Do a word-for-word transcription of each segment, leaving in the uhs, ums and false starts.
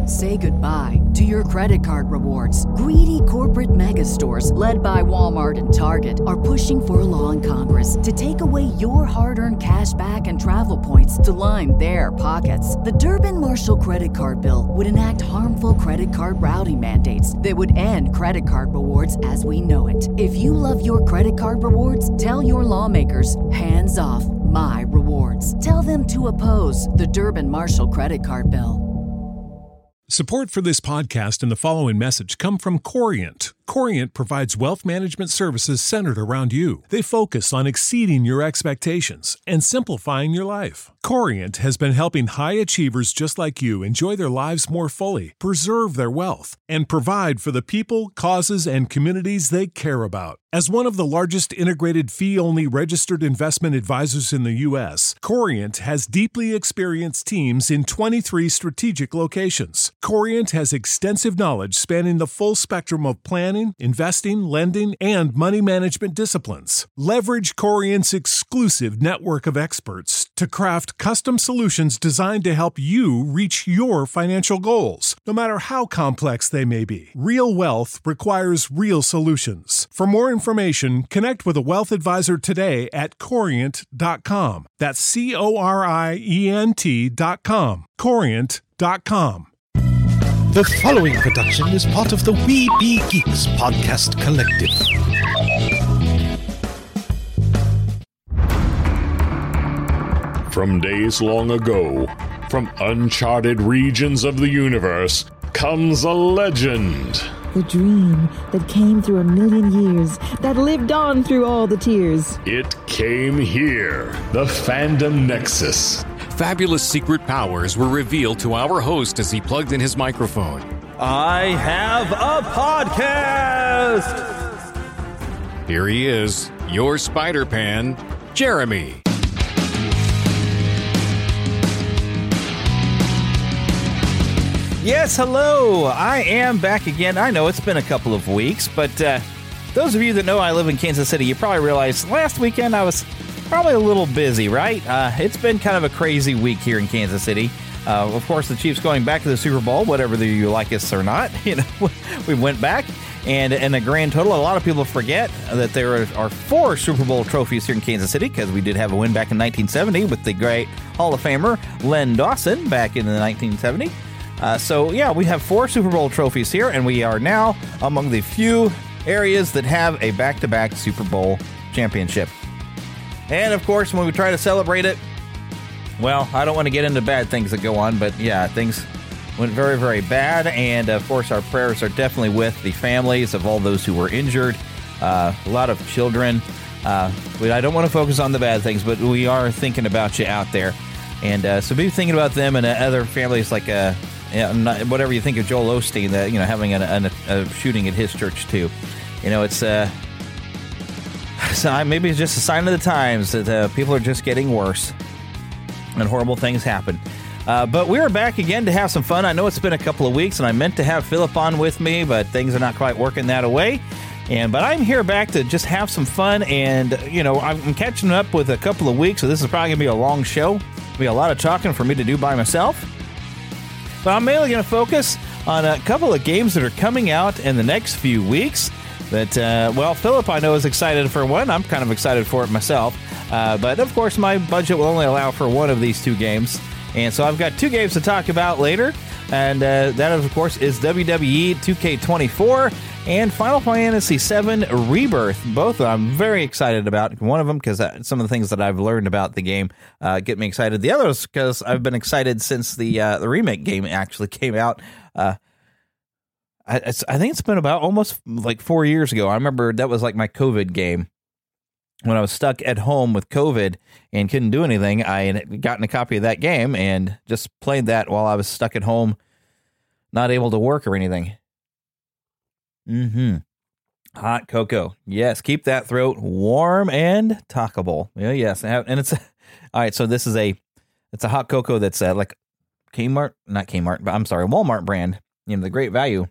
Say goodbye to your credit card rewards. Greedy corporate mega stores, led by Walmart and Target, are pushing for a law in Congress to take away your hard-earned cash back and travel points to line their pockets. The Durbin-Marshall credit card bill would enact harmful credit card routing mandates that would end credit card rewards as we know it. If you love your credit card rewards, tell your lawmakers, hands off my rewards. Tell them to oppose the Durbin-Marshall credit card bill. Support for this podcast and the following message come from Corient. Corient provides wealth management services centered around you. They focus on exceeding your expectations and simplifying your life. Corient has been helping high achievers just like you enjoy their lives more fully, preserve their wealth, and provide for the people, causes, and communities they care about. As one of the largest integrated fee-only registered investment advisors in the U S, Corient has deeply experienced teams in twenty-three strategic locations. Corient has extensive knowledge spanning the full spectrum of planning, investing, lending, and money management disciplines. Leverage Corient's exclusive network of experts to craft custom solutions designed to help you reach your financial goals, no matter how complex they may be. Real wealth requires real solutions. For more information, connect with a wealth advisor today at corient dot com. That's C O R I E N T dot com. corient dot com. The following production is part of the We Be Geeks podcast collective. From days long ago, from uncharted regions of the universe, comes a legend. The dream that came through a million years, that lived on through all the tears. It came here, the Fandom Nexus. Fabulous secret powers were revealed to our host as he plugged in his microphone. I have a podcast! Here he is, your Spider-Pan, Jeremy. Yes, hello. I am back again. I know it's been a couple of weeks, but uh, those of you that know I live in Kansas City, you probably realized last weekend I was probably a little busy, right? Uh, it's been kind of a crazy week here in Kansas City. Uh, of course, the Chiefs going back to the Super Bowl, whatever you like us or not. You know, we went back, and in a grand total, a lot of people forget that there are four Super Bowl trophies here in Kansas City because we did have a win back in nineteen seventy with the great Hall of Famer Len Dawson back in the nineteen seventy. Uh, so, yeah, we have four Super Bowl trophies here, and we are now among the few areas that have a back-to-back Super Bowl championship. And, of course, when we try to celebrate it, well, I don't want to get into bad things that go on, but, yeah, things went very, very bad. And, of course, our prayers are definitely with the families of all those who were injured, uh, a lot of children. Uh, I don't want to focus on the bad things, but we are thinking about you out there. And uh, so be thinking about them and uh, other families like... Uh, Yeah, not, whatever you think of Joel Osteen, that you know, having a, a, a shooting at his church too, you know, it's uh, so maybe it's just a sign of the times that uh, people are just getting worse, and horrible things happen. Uh, but we are back again to have some fun. I know it's been a couple of weeks, and I meant to have Philip on with me, but things are not quite working that way. And but I'm here back to just have some fun, and you know, I'm catching up with a couple of weeks, so this is probably gonna be a long show. Be a lot of talking for me to do by myself. But I'm mainly going to focus on a couple of games that are coming out in the next few weeks. That, uh, well, Philip, I know, is excited for one. I'm kind of excited for it myself. Uh, but, of course, my budget will only allow for one of these two games. And so I've got two games to talk about later. And uh, that, of course, is W W E two K twenty-four and Final Fantasy seven Rebirth. Both I'm very excited about. One of them because some of the things that I've learned about the game uh, get me excited. The other is because I've been excited since the uh, the remake game actually came out. Uh, I, it's, I think it's been about almost like four years ago. I remember that was like my COVID game. When I was stuck at home with COVID and couldn't do anything, I had gotten a copy of that game and just played that while I was stuck at home, not able to work or anything. Mm-hmm. Hot cocoa. Yes, keep that throat warm and talkable. Yeah, yes. And it's, all right, so this is a, it's a hot cocoa that's uh, like Kmart, not Kmart, but I'm sorry, Walmart brand, you know, the Great Value.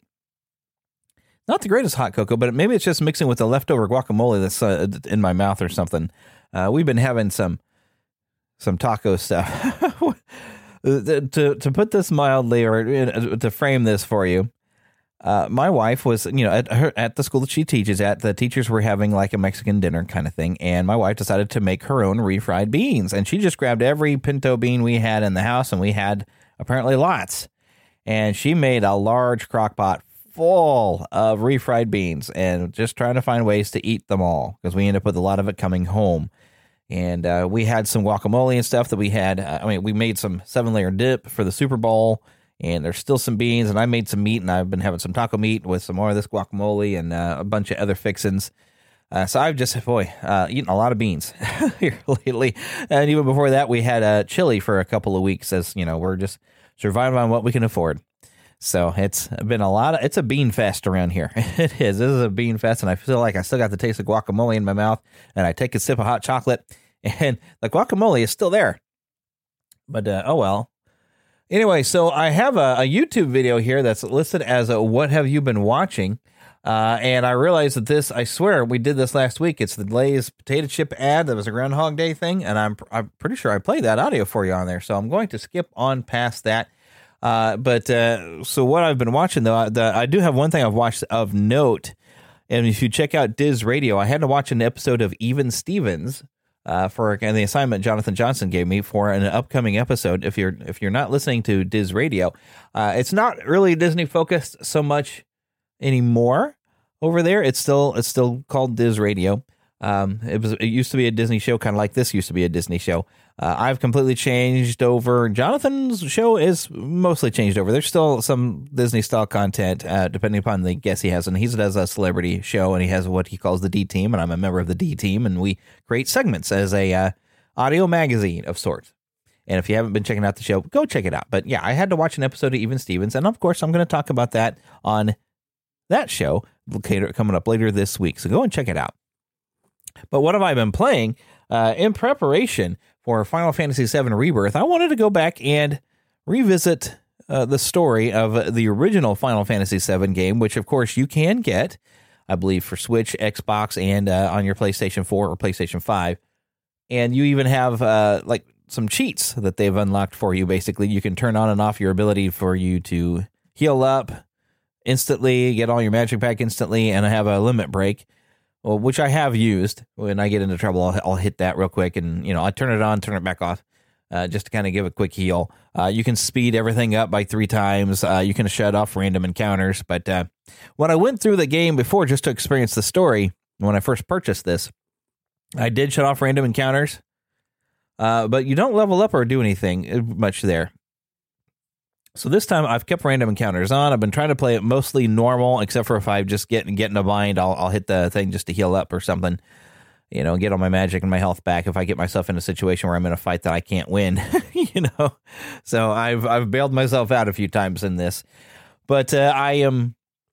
Not the greatest hot cocoa, but maybe it's just mixing with the leftover guacamole that's uh, in my mouth or something. Uh, we've been having some some taco stuff. to to put this mildly, or to frame this for you, uh, my wife was, you know, at her at the school that she teaches at, the teachers were having like a Mexican dinner kind of thing, and my wife decided to make her own refried beans, and she just grabbed every pinto bean we had in the house, and we had apparently lots, and she made a large crock pot full of refried beans, and just trying to find ways to eat them all, because we ended up with a lot of it coming home. And uh, we had some guacamole and stuff that we had. Uh, I mean, we made some seven-layer dip for the Super Bowl, and there's still some beans, and I made some meat, and I've been having some taco meat with some more of this guacamole and uh, a bunch of other fixins. Uh, so I've just, boy, uh, eaten a lot of beans here lately. And even before that, we had uh, chili for a couple of weeks, as, you know, we're just surviving on what we can afford. So it's been a lot of, it's a bean fest around here. It is. This is a bean fest, and I feel like I still got the taste of guacamole in my mouth, and I take a sip of hot chocolate, and the guacamole is still there. But, uh, oh well. Anyway, so I have a, a YouTube video here that's listed as a What Have You Been Watching? Uh, and I realized that this, I swear, we did this last week. It's the Lay's potato chip ad that was a Groundhog Day thing, and I'm I'm pretty sure I played that audio for you on there, so I'm going to skip on past that. Uh, but uh, so what I've been watching, though, I, the, I do have one thing I've watched of note. And if you check out Diz Radio, I had to watch an episode of Even Stevens uh, for and the assignment Jonathan Johnson gave me for an upcoming episode. If you're if you're not listening to Diz Radio, uh, it's not really Disney focused so much anymore over there. It's still it's still called Diz Radio. Um, it was it used to be a Disney show, kind of like this used to be a Disney show. Uh, I've completely changed over. Jonathan's show is mostly changed over. There's still some Disney style content, uh, depending upon the guest he has. And he does a celebrity show, and he has what he calls the D Team, and I'm a member of the D Team, and we create segments as a uh, audio magazine of sorts. And if you haven't been checking out the show, go check it out. But yeah, I had to watch an episode of Even Stevens, and of course, I'm going to talk about that on that show coming up later this week. So go and check it out. But what have I been playing uh, in preparation for Final Fantasy seven Rebirth? I wanted to go back and revisit uh, the story of the original Final Fantasy seven game, which, of course, you can get, I believe, for Switch, Xbox, and uh, on your PlayStation four or PlayStation five. And you even have, uh, like, some cheats that they've unlocked for you, basically. You can turn on and off your ability for you to heal up instantly, get all your magic back instantly, and have a limit break. Well, which I have used. When I get into trouble, I'll, I'll hit that real quick, and you know I turn it on, turn it back off, uh, just to kind of give a quick heal. Uh, you can speed everything up by three times. Uh, you can shut off random encounters. But uh, when I went through the game before, just to experience the story, when I first purchased this, I did shut off random encounters. Uh, but you don't level up or do anything much there. So this time I've kept random encounters on. I've been trying to play it mostly normal, except for if I just get, get in a bind, I'll, I'll hit the thing just to heal up or something, you know, get all my magic and my health back if I get myself in a situation where I'm in a fight that I can't win, you know. So I've I've bailed myself out a few times in this. But uh, I am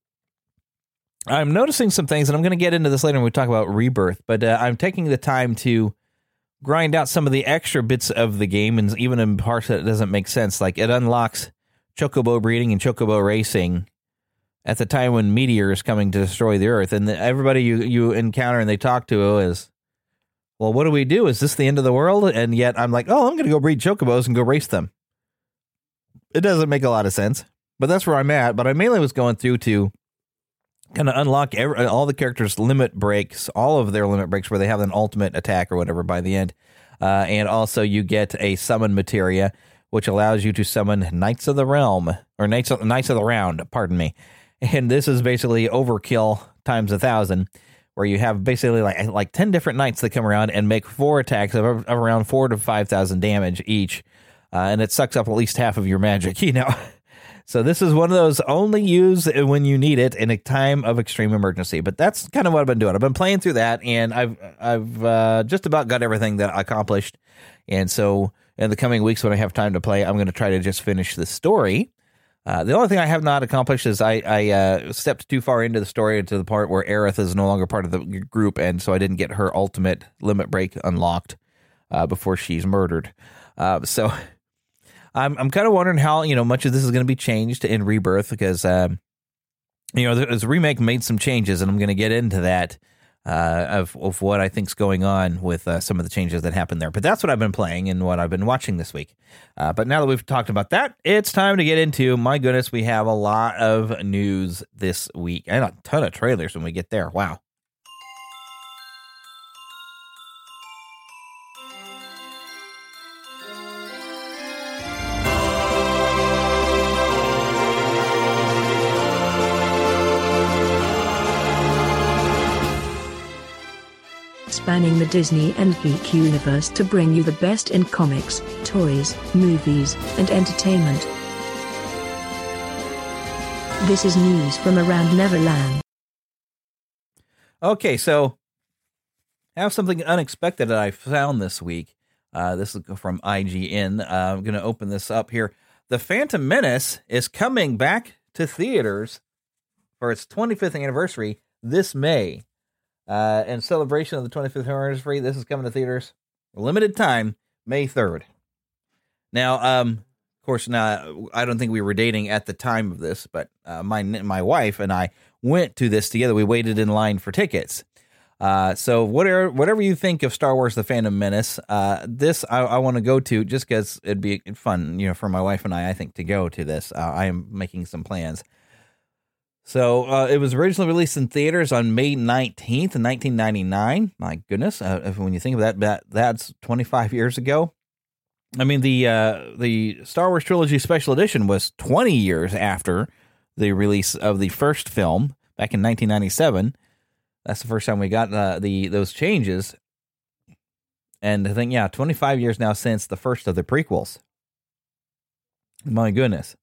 I'm noticing some things, and I'm going to get into this later when we talk about Rebirth, but uh, I'm taking the time to grind out some of the extra bits of the game, and even in parts that it doesn't make sense. Like it unlocks chocobo breeding and chocobo racing at the time when Meteor is coming to destroy the Earth, and the, everybody you, you encounter and they talk to is, well, what do we do? Is this the end of the world? And yet I'm like, oh, I'm going to go breed chocobos and go race them. It doesn't make a lot of sense, but that's where I'm at. But I mainly was going through to kind of unlock every, all the characters' limit breaks, all of their limit breaks where they have an ultimate attack or whatever by the end. Uh, and also you get a summon materia, which allows you to summon Knights of the Realm, or Knights of, Knights of the Round, pardon me. And this is basically overkill times a thousand, where you have basically like like ten different knights that come around and make four attacks of, of around four to five thousand damage each, uh, and it sucks up at least half of your magic, you know. So this is one of those only use when you need it in a time of extreme emergency. But that's kind of what I've been doing. I've been playing through that, and I've I've uh, just about got everything that I accomplished. And so in the coming weeks when I have time to play, I'm going to try to just finish the story. Uh, the only thing I have not accomplished is I, I uh, stepped too far into the story to the part where Aerith is no longer part of the group, and so I didn't get her ultimate limit break unlocked uh, before she's murdered. Uh, so I'm I'm kind of wondering how, you know, much of this is going to be changed in Rebirth, because um, you know, this remake made some changes, and I'm going to get into that uh, of, of what I think's going on with uh, some of the changes that happened there. But that's what I've been playing and what I've been watching this week. Uh, but now that we've talked about that, it's time to get into, my goodness, we have a lot of news this week and a ton of trailers when we get there. Wow. Spanning the Disney and geek universe to bring you the best in comics, toys, movies, and entertainment. This is news from around Neverland. Okay, so I have something unexpected that I found this week. Uh, this is from I G N. Uh, I'm going to open this up here. The Phantom Menace is coming back to theaters for its twenty-fifth anniversary this May. Uh, in celebration of the twenty-fifth anniversary, this is coming to theaters limited time, May third. Now, um, of course, now I don't think we were dating at the time of this, but uh, my my wife and I went to this together. We waited in line for tickets. Uh, so whatever whatever you think of Star Wars: The Phantom Menace, uh, this I, I want to go to just because it'd be fun, you know, for my wife and I. I think to go to this. Uh, I am making some plans. So uh, it was originally released in theaters on May nineteenth, nineteen ninety-nine. My goodness, uh, if, when you think of that, that, that's twenty-five years ago. I mean, the uh, the Star Wars Trilogy Special Edition was twenty years after the release of the first film back in nineteen ninety-seven. That's the first time we got uh, the those changes. And I think, yeah, twenty-five years now since the first of the prequels. My goodness.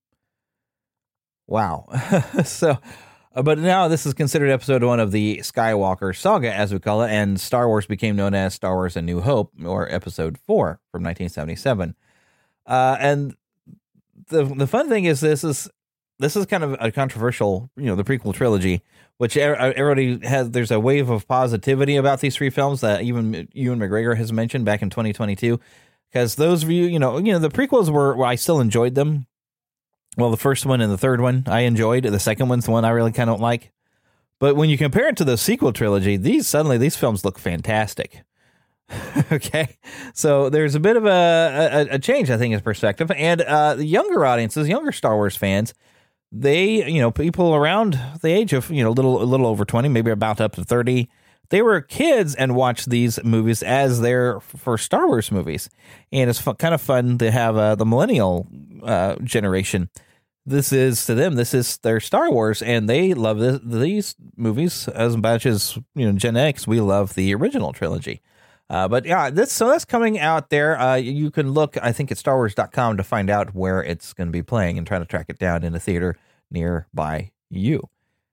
Wow. so, uh, but now this is considered episode one of the Skywalker saga, as we call it, and Star Wars became known as Star Wars: A New Hope, or episode four from nineteen seventy-seven. Uh, and the the fun thing is this is this is kind of a controversial, you know, the prequel trilogy, which everybody has. There's a wave of positivity about these three films that even Ewan McGregor has mentioned back in twenty twenty-two, because those of you, you know, you know, the prequels were, well, I still enjoyed them. Well, the first one and the third one I enjoyed. The second one's the one I really kind of don't like. But when you compare it to the sequel trilogy, these suddenly these films look fantastic. Okay, so there's a bit of a, a, a change, I think, in perspective. And uh, the younger audiences, younger Star Wars fans, they, you know, people around the age of, you know, little a little over twenty, maybe about up to thirty, they were kids and watched these movies as their first Star Wars movies. And it's fu- kind of fun to have uh, the millennial uh, generation. This is, to them, this is their Star Wars, and they love this, these movies as much as, you know, Gen X, we love the original trilogy. Uh, but yeah, this so that's coming out there. Uh, you can look, I think, at Star Wars dot com to find out where it's going to be playing and try to track it down in a theater nearby you.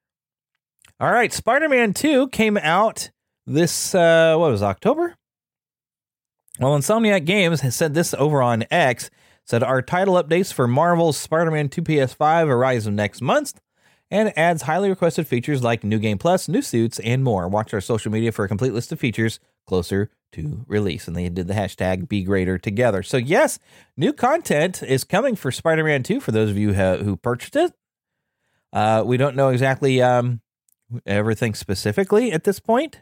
All right, Spider-Man two came out this, uh, what was it, October? Well, Insomniac Games has said this over on X, said our title updates for Marvel's Spider-Man two P S five arrives next month and adds highly requested features like New Game Plus, new suits, and more. Watch our social media for a complete list of features closer to release. And they did the hashtag Be Greater together. So yes, new content is coming for Spider-Man two for those of you who, who purchased it. Uh, we don't know exactly um, everything specifically at this point.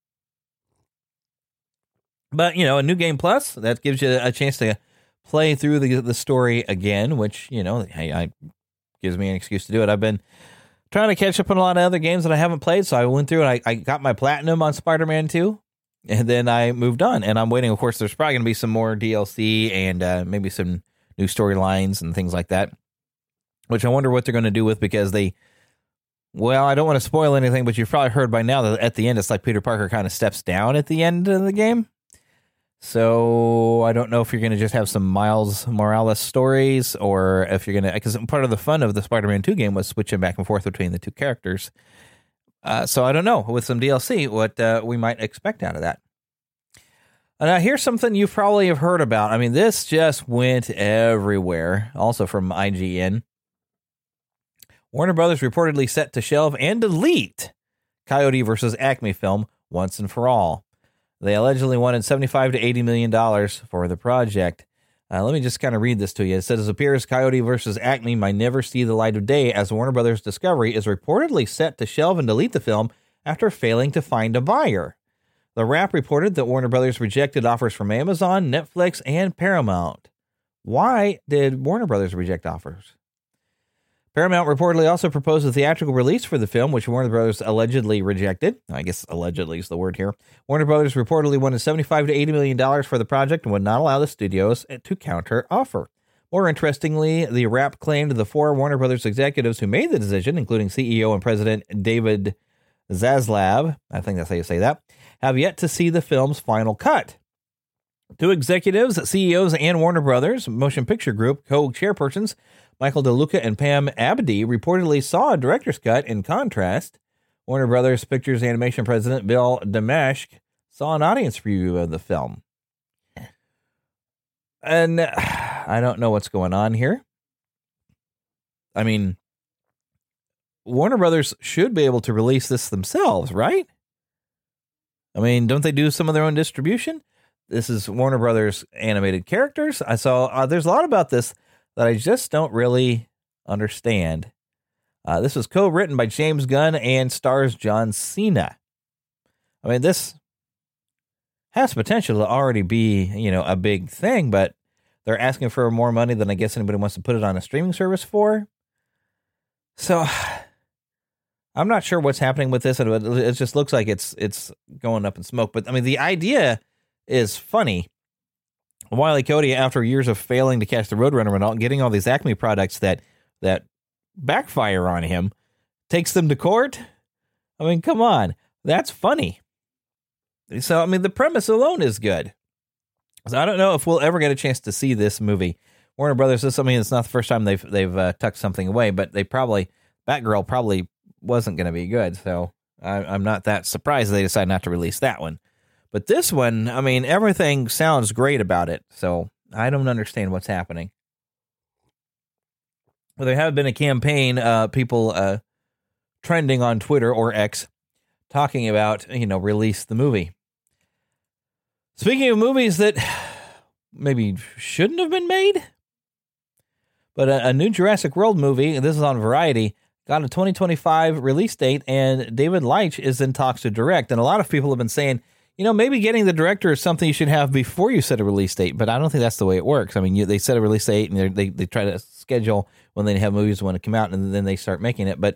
But, you know, a New Game Plus, that gives you a chance to play through the the story again, which, you know, hey, I, gives me an excuse to do it. I've been trying to catch up on a lot of other games that I haven't played, so I went through and I, I got my platinum on Spider-Man two, and then I moved on. And I'm waiting, of course, there's probably going to be some more D L C and uh, maybe some new storylines and things like that, which I wonder what they're going to do with, because they, well, I don't want to spoil anything, but you've probably heard by now that at the end, it's like Peter Parker kind of steps down at the end of the game. So I don't know if you're going to just have some Miles Morales stories, or if you're going to, because part of the fun of the Spider-Man two game was switching back and forth between the two characters. Uh, so I don't know, with some D L C, what uh, we might expect out of that. And uh, here's something you probably have heard about. I mean, this just went everywhere. Also from I G N. Warner Brothers reportedly set to shelve and delete Coyote versus Acme film once and for all. They allegedly wanted seventy-five to eighty million dollars for the project. Uh, let me just kind of read this to you. It says, it appears Coyote versus Acme might never see the light of day, as Warner Brothers Discovery is reportedly set to shelve and delete the film after failing to find a buyer. The Wrap reported that Warner Brothers rejected offers from Amazon, Netflix, and Paramount. Why did Warner Brothers reject offers? Paramount reportedly also proposed a theatrical release for the film, which Warner Brothers allegedly rejected. I guess allegedly is the word here. Warner Brothers reportedly wanted seventy-five to eighty million dollars for the project and would not allow the studios to counter offer. More interestingly, the Wrap claimed the four Warner Brothers executives who made the decision, including C E O and President David Zaslav, I think that's how you say that, have yet to see the film's final cut. Two executives, C E Os, and Warner Brothers Motion Picture Group co-chairpersons, Michael DeLuca and Pam Abdy, reportedly saw a director's cut. In contrast, Warner Brothers Pictures Animation President Bill Damashk saw an audience preview of the film. And I don't know what's going on here. I mean, Warner Brothers should be able to release this themselves, right? I mean, don't they do some of their own distribution? This is Warner Brothers animated characters. I saw uh, there's a lot about this that I just don't really understand. Uh, this was co-written by James Gunn and stars John Cena. I mean, this has potential to already be, you know, a big thing, but they're asking for more money than I guess anybody wants to put it on a streaming service for. So I'm not sure what's happening with this. It just looks like it's it's going up in smoke. But I mean, the idea is funny. Wile E. Coyote, after years of failing to catch the Roadrunner and all, getting all these Acme products that that backfire on him, takes them to court. I mean, come on, that's funny. So I mean, the premise alone is good. So I don't know if we'll ever get a chance to see this movie. Warner Brothers is something that's not the first time they've they've uh, tucked something away, but they probably Batgirl probably wasn't going to be good. So I, I'm not that surprised they decided not to release that one. But this one, I mean, everything sounds great about it, so I don't understand what's happening. Well, there have been a campaign, uh, people uh, trending on Twitter or X, talking about, you know, release the movie. Speaking of movies that maybe shouldn't have been made, but a, a new Jurassic World movie, and this is on Variety, got a twenty twenty-five release date, and David Leitch is in talks to direct. And a lot of people have been saying, you know, maybe getting the director is something you should have before you set a release date, but I don't think that's the way it works. I mean, you, they set a release date and they they try to schedule when they have movies want to come out, and then they start making it. But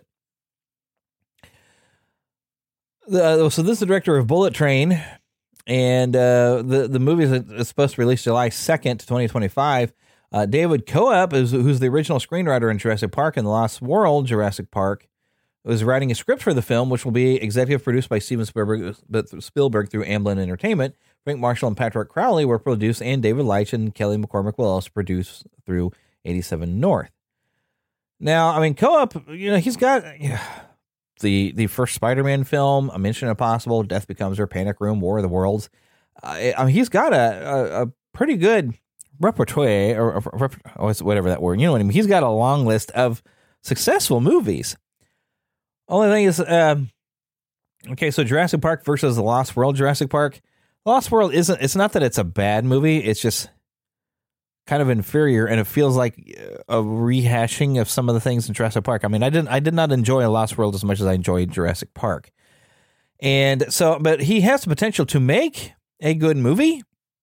the, so this is the director of Bullet Train, and uh, the the movie is supposed to release July second, twenty twenty-five. Uh, David Coep, is who's the original screenwriter in Jurassic Park and The Lost World, Jurassic Park, was writing a script for the film, which will be executive produced by Steven Spielberg, Spielberg through Amblin Entertainment. Frank Marshall and Patrick Crowley will produce, and David Leitch and Kelly McCormick will also produce through eighty-seven North. Now, I mean, Coep, you know, he's got you know, the the first Spider-Man film, A Mission Impossible, Death Becomes Her, Panic Room, War of the Worlds. Uh, I mean, he's got a, a, a pretty good repertoire, or, or, or whatever that word, you know what I mean? He's got a long list of successful movies. Only thing is, um, okay, so Jurassic Park versus The Lost World. Jurassic Park, Lost World isn't, it's not that it's a bad movie, it's just kind of inferior, and it feels like a rehashing of some of the things in Jurassic Park. I mean, I didn't, I did not enjoy Lost World as much as I enjoyed Jurassic Park. And so, but he has the potential to make a good movie,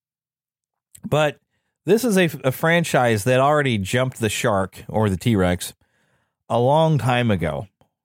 but this is a, a franchise that already jumped the shark, or the T-Rex, a long time ago.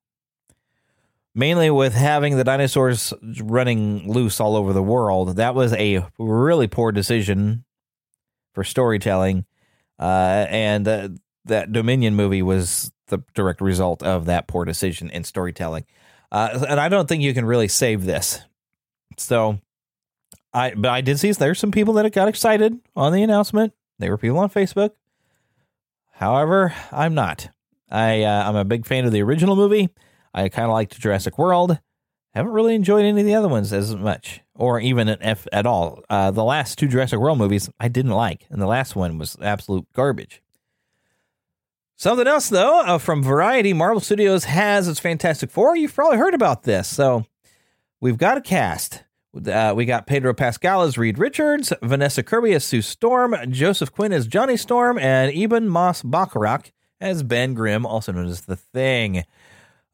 Mainly with having the dinosaurs running loose all over the world. That was a really poor decision for storytelling. Uh, and uh, that Dominion movie was the direct result of that poor decision in storytelling. Uh, and I don't think you can really save this. So, I but I did see there's some people that got excited on the announcement. There were people on Facebook. However, I'm not. I, uh, I'm a big fan of the original movie. I kind of liked Jurassic World. Haven't really enjoyed any of the other ones as much, or even at, F, at all. Uh, the last two Jurassic World movies I didn't like, and the last one was absolute garbage. Something else, though, uh, from Variety, Marvel Studios has its Fantastic Four. You've probably heard about this. So we've got a cast. Uh, we got Pedro Pascal as Reed Richards, Vanessa Kirby as Sue Storm, Joseph Quinn as Johnny Storm, and Eben Moss Bacharach as Ben Grimm, also known as The Thing.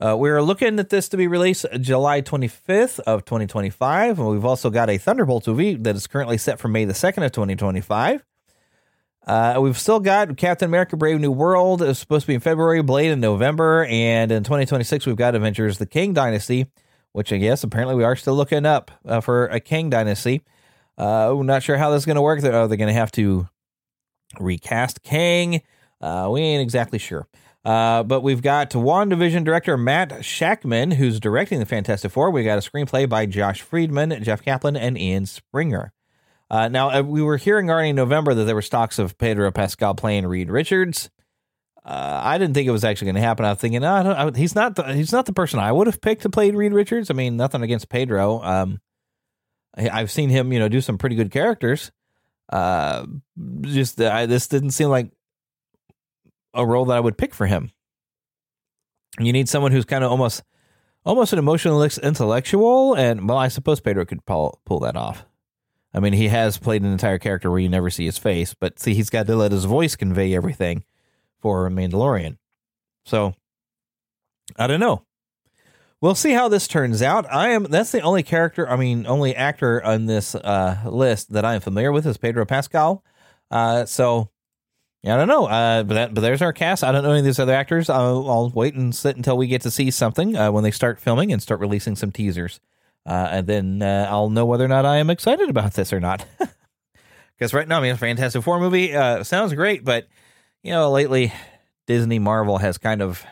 Uh, we're looking at this to be released July twenty-fifth of twenty twenty-five. And we've also got a Thunderbolts movie that is currently set for May the second of twenty twenty-five. Uh, we've still got Captain America Brave New World. It's supposed to be in February, Blade in November. And in twenty twenty-six, we've got Avengers The Kang Dynasty, which I guess apparently we are still looking up uh, for a Kang Dynasty. Uh, we're not sure how this is going to work. Are they going to have to recast Kang? Uh, we ain't exactly sure. Uh, but we've got WandaVision director Matt Shakman, who's directing the Fantastic Four. We got a screenplay by Josh Friedman, Jeff Kaplan, and Ian Springer. Uh, now, uh, we were hearing already in November that there were talks of Pedro Pascal playing Reed Richards. Uh, I didn't think it was actually going to happen. I was thinking, no, I don't, I, he's not the, he's not the person I would have picked to play Reed Richards. I mean, nothing against Pedro. Um, I, I've seen him, you know, do some pretty good characters. Uh, just uh, this didn't seem like a role that I would pick for him. You need someone who's kind of almost, almost an emotional intellectual, and well, I suppose Pedro could pull, pull that off. I mean, he has played an entire character where you never see his face, but see, he's got to let his voice convey everything for Mandalorian. So, I don't know. We'll see how this turns out. I am that's the only character, I mean, only actor on this uh, list that I am familiar with is Pedro Pascal. Uh, so. I don't know, uh, but that, but there's our cast. I don't know any of these other actors. I'll, I'll wait and sit until we get to see something uh, when they start filming and start releasing some teasers. Uh, and then uh, I'll know whether or not I am excited about this or not. Because right now, I mean, a Fantastic Four movie uh, sounds great, but, you know, lately Disney Marvel has kind of,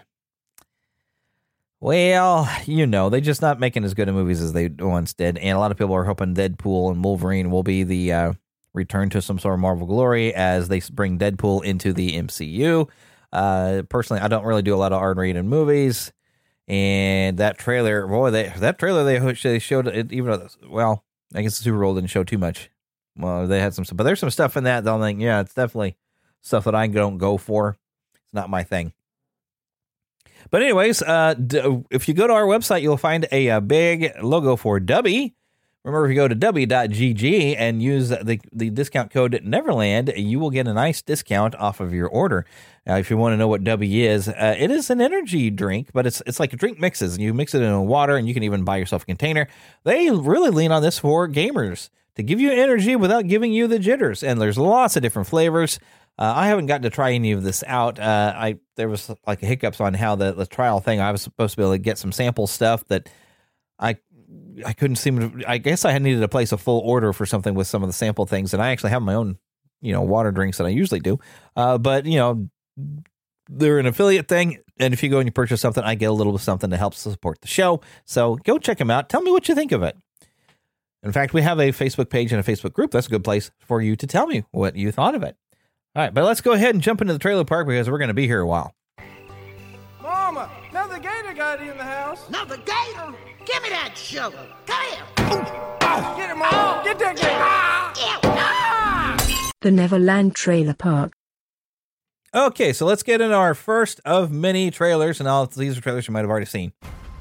well, you know, they're just not making as good of movies as they once did. And a lot of people are hoping Deadpool and Wolverine will be the uh, return to some sort of Marvel glory as they bring Deadpool into the M C U. Uh, personally, I don't really do a lot of R-rated movies, and that trailer, boy, they, that trailer they showed, it, even though, well, I guess the Super Bowl didn't show too much. Well, they had some stuff, but there's some stuff in that that I'm like, yeah, it's definitely stuff that I don't go for. It's not my thing. But anyways, uh, d- if you go to our website, you'll find a, a big logo for Dubby. Remember, if you go to dubby dot g g and use the, the discount code Neverland, you will get a nice discount off of your order. Now, if you want to know what Dubby is, uh, it is an energy drink, but it's it's like drink mixes, and you mix it in water, and you can even buy yourself a container. They really lean on this for gamers to give you energy without giving you the jitters, and there's lots of different flavors. Uh, I haven't gotten to try any of this out. Uh, I there was like hiccups on how the, the trial thing. I was supposed to be able to get some sample stuff that I I couldn't seem to. I guess I had needed to place a full order for something with some of the sample things, and I actually have my own, you know, water drinks that I usually do. Uh, but you know, they're an affiliate thing, and if you go and you purchase something, I get a little bit of something to help support the show. So go check them out. Tell me what you think of it. In fact, we have a Facebook page and a Facebook group. That's a good place for you to tell me what you thought of it. All right, but let's go ahead and jump into the trailer park because we're going to be here a while. Mama, another gator got in the house. Another gator? Give me that sugar. Come here. Oh, oh. Get him, Mama. Oh. Get that gator. Ah. Ah. The Neverland Trailer Park. Okay, so let's get into our first of many trailers, and all these are trailers you might have already seen.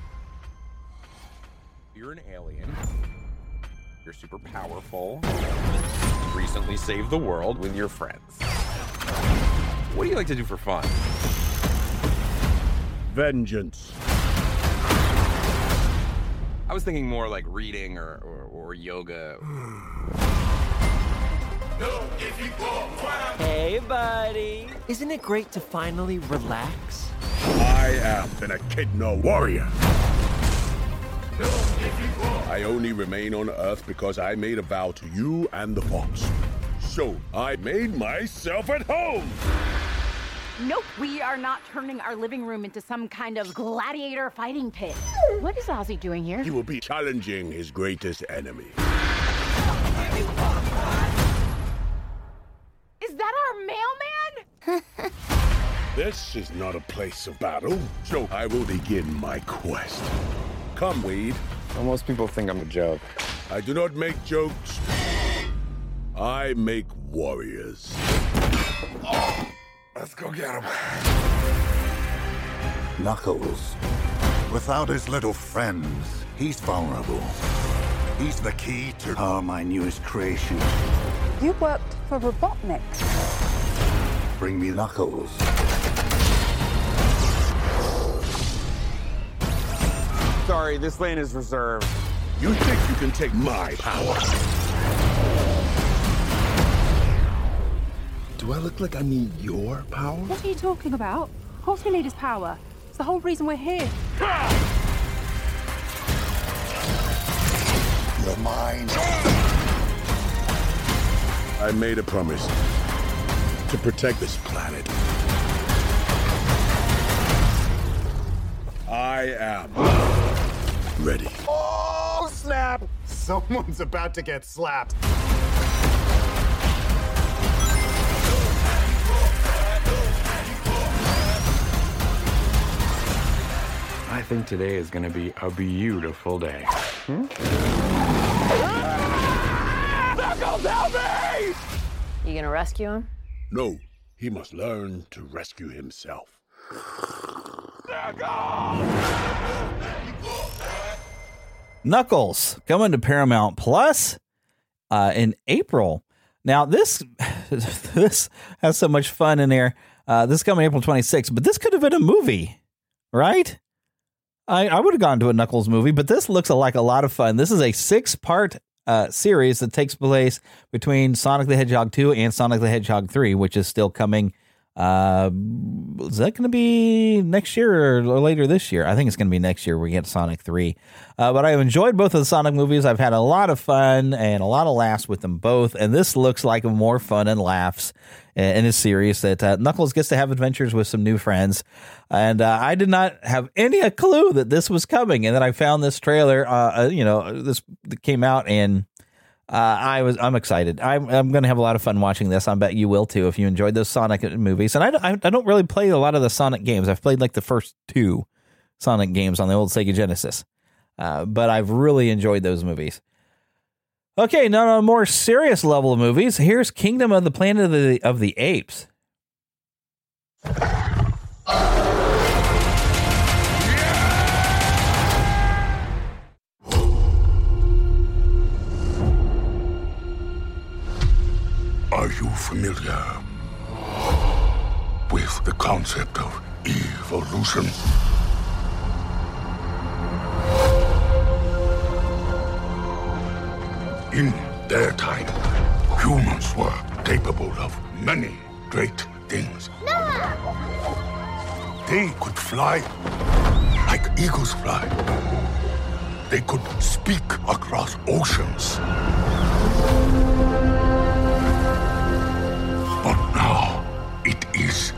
You're an alien. You're super powerful. You recently saved the world with your friends. What do you like to do for fun? Vengeance. I was thinking more like reading or, or, or yoga. Hey, buddy. Isn't it great to finally relax? I am an Echidna warrior. I only remain on Earth because I made a vow to you and the Fox. So I made myself at home. Nope, we are not turning our living room into some kind of gladiator fighting pit. What is Ozzy doing here? He will be challenging his greatest enemy. Is that our mailman? This is not a place of battle, so I will begin my quest. Come, Wade. Well, most people think I'm a joke. I do not make jokes. I make warriors. Oh. Let's go get him. Knuckles. Without his little friends, he's vulnerable. He's the key to uh, my newest creation. You worked for Robotnik. Bring me Knuckles. Sorry, this lane is reserved. You think you can take my power? Do I look like I need your power? What are you talking about? Of course we need his power. It's the whole reason we're here. You're mine. I made a promise to protect this planet. I am ready. Oh, snap! Someone's about to get slapped. I think today is going to be a beautiful day. Hmm? Knuckles, help me! You gonna rescue him? No, he must learn to rescue himself. Knuckles coming to Paramount Plus uh, in April. Now this this has so much fun in there. Uh, this is coming April twenty-sixth, but this could have been a movie, right? I, I would have gone to a Knuckles movie, but this looks like a lot of fun. This is a six-part uh, series that takes place between Sonic the Hedgehog two and Sonic the Hedgehog three, which is still coming. Uh, is that going to be next year or later this year? I think it's going to be next year we get Sonic three. Uh, but I've enjoyed both of the Sonic movies. I've had a lot of fun and a lot of laughs with them both. And this looks like more fun and laughs in a series that uh, Knuckles gets to have adventures with some new friends. And uh, I did not have any a clue that this was coming. And then I found this trailer, uh, uh, you know, this came out and uh, I was, I'm excited. I'm, I'm going to have a lot of fun watching this. I bet you will too, if you enjoyed those Sonic movies. And I, I, I don't really play a lot of the Sonic games. I've played like the first two Sonic games on the old Sega Genesis. Uh, but I've really enjoyed those movies. Okay, now on a more serious level of movies, here's Kingdom of the Planet of the, of the Apes. Are you familiar with the concept of evolution? In their time, humans were capable of many great things. No! They could fly like eagles fly. They could speak across oceans. But now it is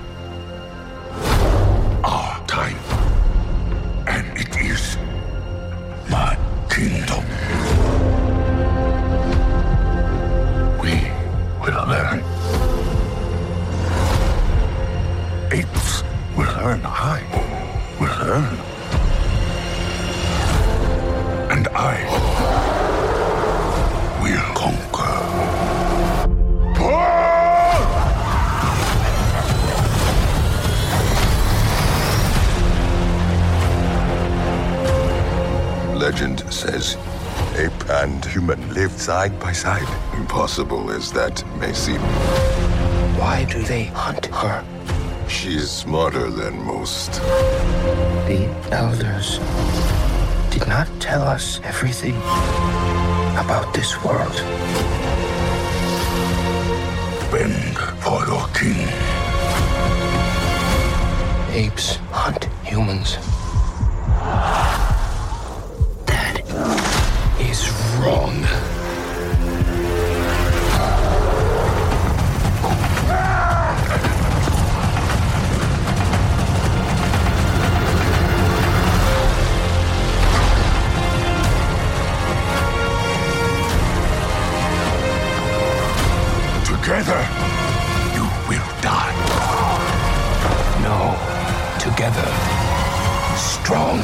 our time, and it is my kingdom. We will learn. Apes will learn. I will learn. And I will conquer. Legend says ape and human live side by side. Impossible as that may seem. Why do they hunt her? She's smarter than most. The elders did not tell us everything about this world. Bend for your king. Apes hunt humans. That is wrong. Together, you will die. No, together, strong.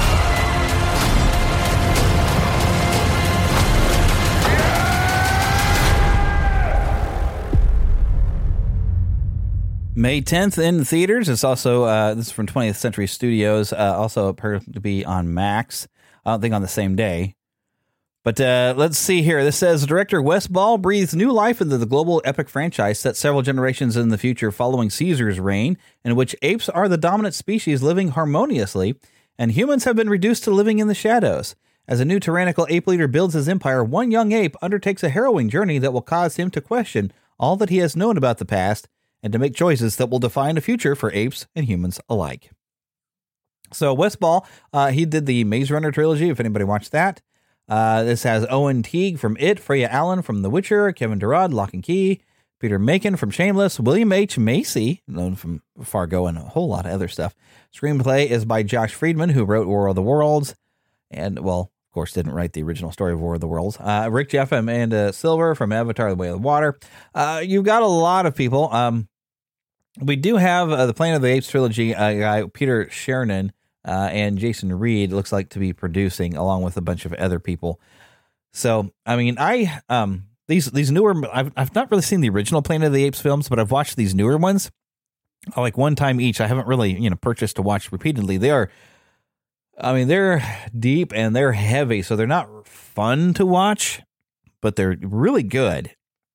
May tenth in theaters. It's also, uh, this is from twentieth Century Studios, uh, also appears to be on Max. I don't think on the same day. But uh, let's see here. This says director Wes Ball breathes new life into the global epic franchise set several generations in the future following Caesar's reign, in which apes are the dominant species living harmoniously and humans have been reduced to living in the shadows. As a new tyrannical ape leader builds his empire, one young ape undertakes a harrowing journey that will cause him to question all that he has known about the past and to make choices that will define the future for apes and humans alike. So Wes Ball, uh, he did the Maze Runner trilogy, if anybody watched that. Uh, this has Owen Teague from It, Freya Allen from The Witcher, Kevin Durand, Lock and Key, Peter Macon from Shameless, William H. Macy, known from Fargo and a whole lot of other stuff. Screenplay is by Josh Friedman, who wrote War of the Worlds, and, well, of course, didn't write the original story of War of the Worlds. Uh, Rick Jeff and Amanda Silver from Avatar: The Way of the Water. Uh, you've got a lot of people. Um, we do have uh, the Planet of the Apes trilogy uh, guy, Peter Chernin, uh, and Jason Reed looks like to be producing, along with a bunch of other people. So, I mean, I um, these these newer, I've, I've not really seen the original Planet of the Apes films, but I've watched these newer ones, like one time each. I haven't really, you know, purchased to watch repeatedly. They are, I mean, they're deep and they're heavy, so they're not fun to watch, but they're really good.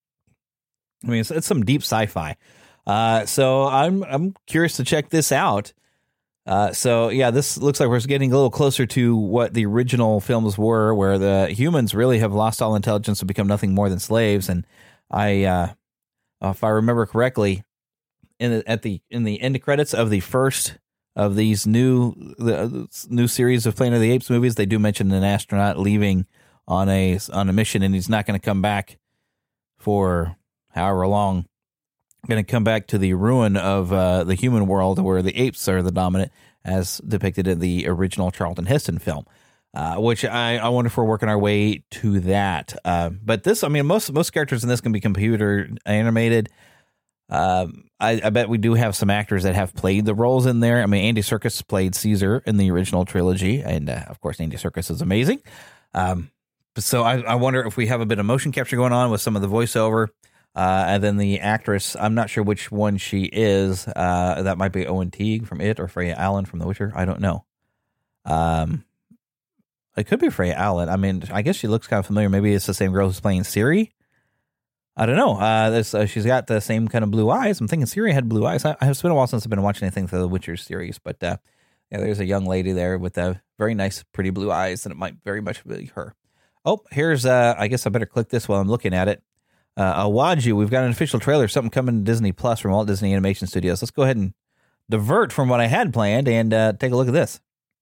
I mean, it's, it's some deep sci-fi. Uh, so I'm I'm curious to check this out. Uh, so yeah, this looks like we're getting a little closer to what the original films were, where the humans really have lost all intelligence and become nothing more than slaves. And I, uh, if I remember correctly, in the, at the in the end credits of the first of these new the new series of Planet of the Apes movies, they do mention an astronaut leaving on a on a mission, and he's not going to come back for however long. Going to come back to the ruin of uh, the human world, where the apes are the dominant, as depicted in the original Charlton Heston film. Uh, which I, I wonder if we're working our way to that. Uh, but this, I mean, most most characters in this can be computer animated. Um, I, I bet we do have some actors that have played the roles in there. I mean, Andy Serkis played Caesar in the original trilogy, and uh, of course, Andy Serkis is amazing. Um, so I, I wonder if we have a bit of motion capture going on with some of the voiceover. Uh, and then the actress, I'm not sure which one she is. Uh, that might be Owen Teague from It or Freya Allen from The Witcher. I don't know. Um, it could be Freya Allen. I mean, I guess she looks kind of familiar. Maybe it's the same girl who's playing Siri. I don't know. Uh, this, uh, she's got the same kind of blue eyes. I'm thinking Siri had blue eyes. I, it's been a while since I've been watching anything for the Witcher series, but uh, yeah, there's a young lady there with uh, very nice, pretty blue eyes, and it might very much be her. Oh, here's. Uh, I guess I better click this while I'm looking at it. Uh, Awaju, we've got an official trailer, something coming to Disney Plus from Walt Disney Animation Studios. Let's go ahead and divert from what I had planned and uh, take a look at this.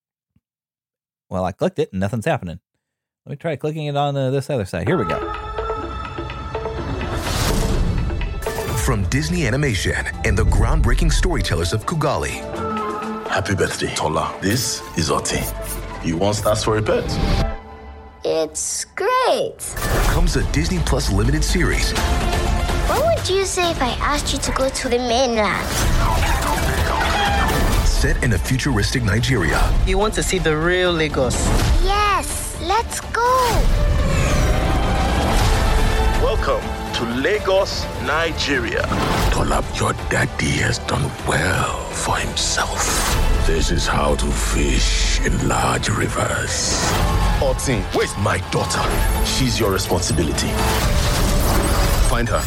Well, I clicked it and nothing's happening. Let me try clicking it on uh, this other side. Here we go. From Disney Animation and the groundbreaking storytellers of Kugali. Happy birthday, Tola. This is Oti. You want stars for a pet? It's great. Comes a Disney Plus limited series. What would you say if I asked you to go to the mainland? Set in a futuristic Nigeria. You want to see the real Lagos? Yes, let's go. Welcome to Lagos, Nigeria. Tola, your daddy has done well for himself. This is how to fish in large rivers. Otin, where's my daughter? She's your responsibility. Find her.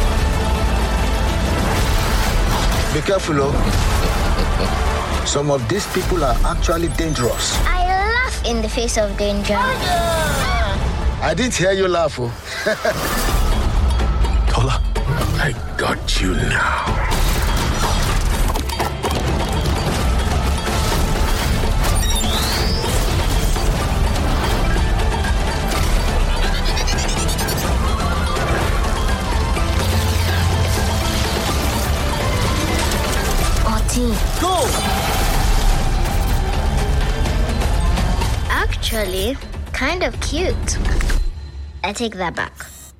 Be careful, oh. Some of these people are actually dangerous. I laugh in the face of danger. I didn't hear you laugh, oh. Tola, I got you now. Go! Actually, kind of cute. I take that back.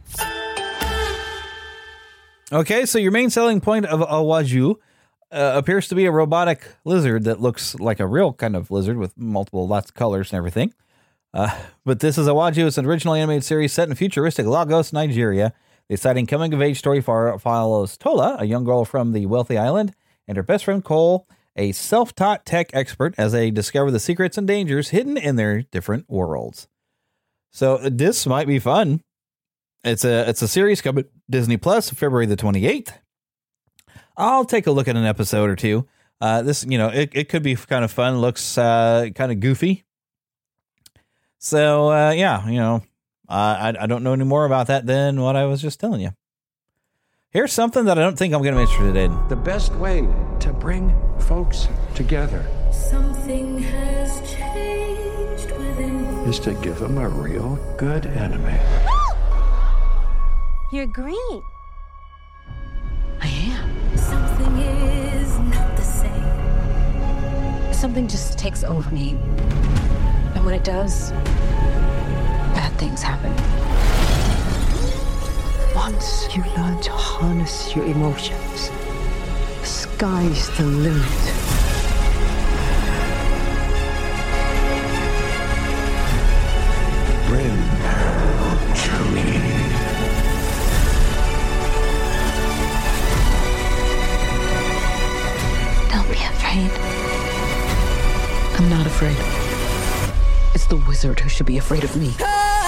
Okay, so your main selling point of Awaju uh, appears to be a robotic lizard that looks like a real kind of lizard with multiple lots of colors and everything. Uh, but this is Awaju. It's an original animated series set in futuristic Lagos, Nigeria. The exciting coming-of-age story follows Tola, a young girl from the wealthy island, and her best friend Cole, a self-taught tech expert, as they discover the secrets and dangers hidden in their different worlds. So this might be fun. It's a it's a series coming Disney Plus, February the twenty-eighth. I'll take a look at an episode or two. Uh, this, you know, it, it could be kind of fun. Looks uh, kind of goofy. So, uh, yeah, you know, uh, I, I don't know any more about that than what I was just telling you. Here's something that I don't think I'm going to be interested in. The best way to bring folks together Something has changed within me. is to give them a real good enemy. You're green. I am. Something is not the same. Something just takes over me. And when it does, bad things happen. Once you learn to harness your emotions, the sky's the limit. Bring her to me. Don't be afraid. I'm not afraid. It's the wizard who should be afraid of me.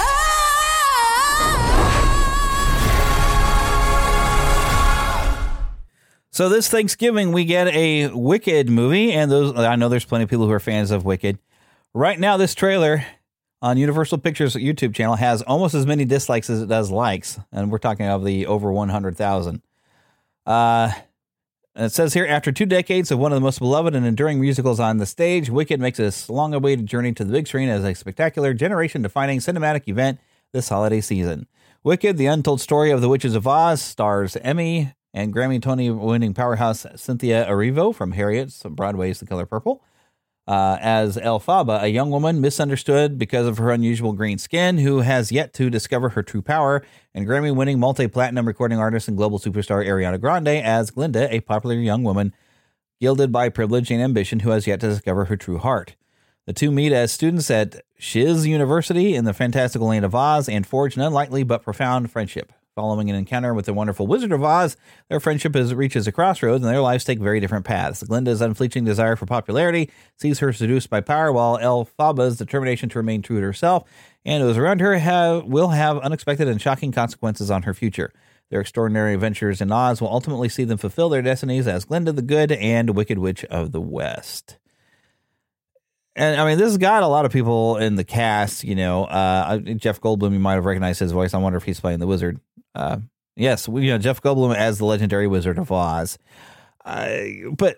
So this Thanksgiving, we get a Wicked movie, and those I know there's plenty of people who are fans of Wicked. Right now, this trailer on Universal Pictures YouTube channel has almost as many dislikes as it does likes, and we're talking of the over one hundred thousand. Uh, and it says here, after two decades of one of the most beloved and enduring musicals on the stage, Wicked makes this long-awaited journey to the big screen as a spectacular, generation-defining cinematic event this holiday season. Wicked, the untold story of the Witches of Oz, stars Emmy and Grammy Tony-winning powerhouse Cynthia Erivo from Harriet's Broadway's The Color Purple, uh, as Elphaba, a young woman misunderstood because of her unusual green skin, who has yet to discover her true power, and Grammy-winning multi-platinum recording artist and global superstar Ariana Grande as Glinda, a popular young woman gilded by privilege and ambition who has yet to discover her true heart. The two meet as students at Shiz University in the fantastical land of Oz and forge an unlikely but profound friendship. Following an encounter with the wonderful Wizard of Oz, their friendship is, reaches a crossroads and their lives take very different paths. Glinda's unflinching desire for popularity sees her seduced by power, while Elphaba's determination to remain true to herself and those around her have, will have unexpected and shocking consequences on her future. Their extraordinary adventures in Oz will ultimately see them fulfill their destinies as Glinda the Good and Wicked Witch of the West. And, I mean, this has got a lot of people in the cast, you know. Uh, Jeff Goldblum, you might have recognized his voice. I wonder if he's playing the wizard. Uh, yes, we, you know, Jeff Goldblum as the legendary Wizard of Oz. Uh, but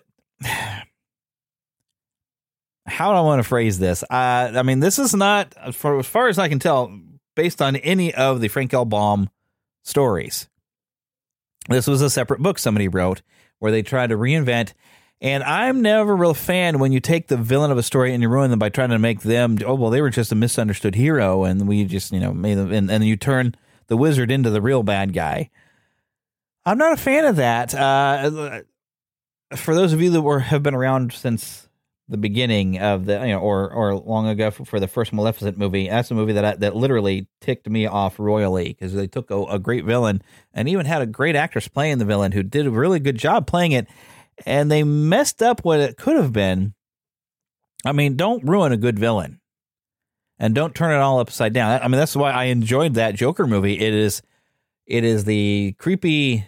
how do I want to phrase this? Uh, I mean, this is not, for as far as I can tell, based on any of the Frank L. Baum stories. This was a separate book somebody wrote where they tried to reinvent. And I'm never a real fan when you take the villain of a story and you ruin them by trying to make them, oh, well, they were just a misunderstood hero. And we just, you know, made them, and, and you turn the wizard into the real bad guy. I'm not a fan of that. Uh, for those of you that were have been around since the beginning of the, you know, or or long ago for, for the first Maleficent movie, that's a movie that I, that literally ticked me off royally because they took a, a great villain and even had a great actress playing the villain who did a really good job playing it, and they messed up what it could have been. I mean, don't ruin a good villain. And don't turn it all upside down. I mean, that's why I enjoyed that Joker movie. It is, it is the creepy,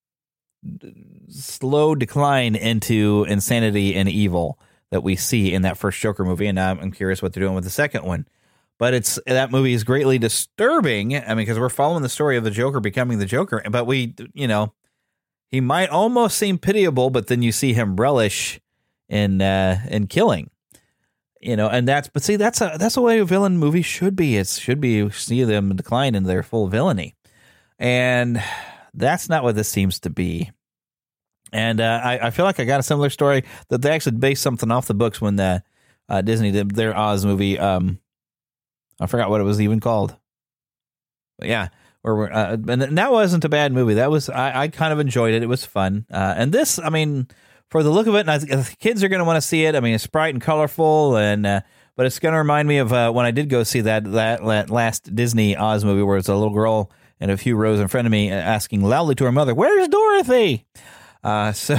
slow decline into insanity and evil that we see in that first Joker movie. And now I'm curious what they're doing with the second one. But it's that movie is greatly disturbing. I mean, because we're following the story of the Joker becoming the Joker. But we, you know, he might almost seem pitiable, but then you see him relish in uh, in killing. You know, and that's, but see, that's a, that's the way a villain movie should be. It should be, see them decline into their full villainy. And that's not what this seems to be. And uh, I, I feel like I got a similar story that they actually based something off the books when the uh, Disney did their Oz movie. Um, I forgot what it was even called. But yeah, where we're, uh, and that wasn't a bad movie. That was, I, I kind of enjoyed it. It was fun. Uh, and this, I mean, for the look of it, and I, the kids are going to want to see it. I mean, it's bright and colorful, and uh, but it's going to remind me of uh, when I did go see that, that that last Disney Oz movie where it's a little girl and a few rows in front of me asking loudly to her mother, "Where's Dorothy?" Uh, so,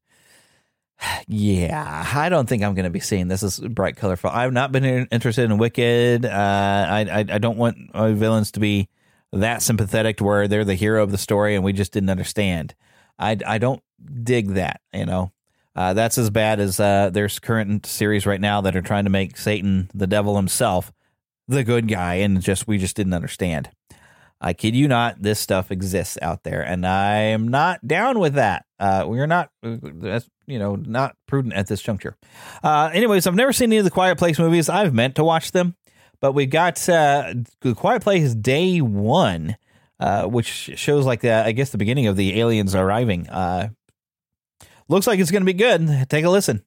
yeah, I don't think I'm going to be seeing this. This is bright, colorful. I've not been interested in Wicked. Uh, I, I I don't want my villains to be that sympathetic to where they're the hero of the story and we just didn't understand. I, I don't dig that, you know. Uh, that's as bad as uh, there's current series right now that are trying to make Satan, the devil himself, the good guy, and just we just didn't understand. I kid you not, this stuff exists out there, and I am not down with that. Uh, we're not, that's, you know, not prudent at this juncture. Uh, anyways, I've never seen any of the Quiet Place movies. I've meant to watch them, but we got uh, the Quiet Place Day One, uh, which shows like the, I guess the beginning of the aliens arriving. Uh, looks like it's going to be good. Take a listen.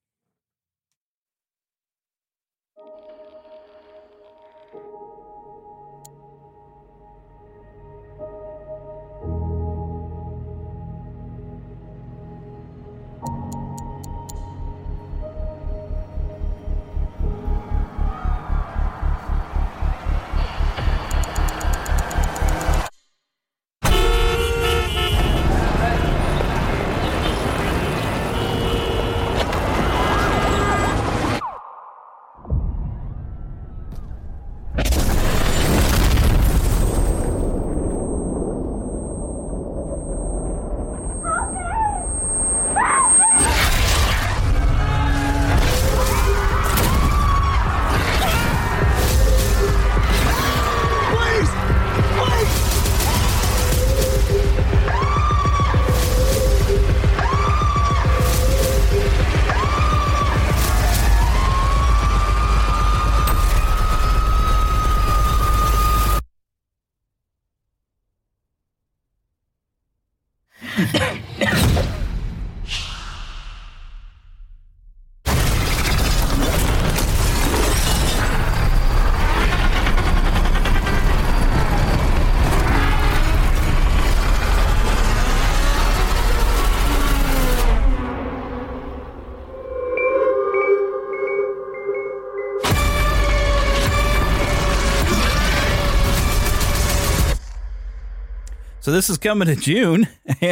So this is coming to June.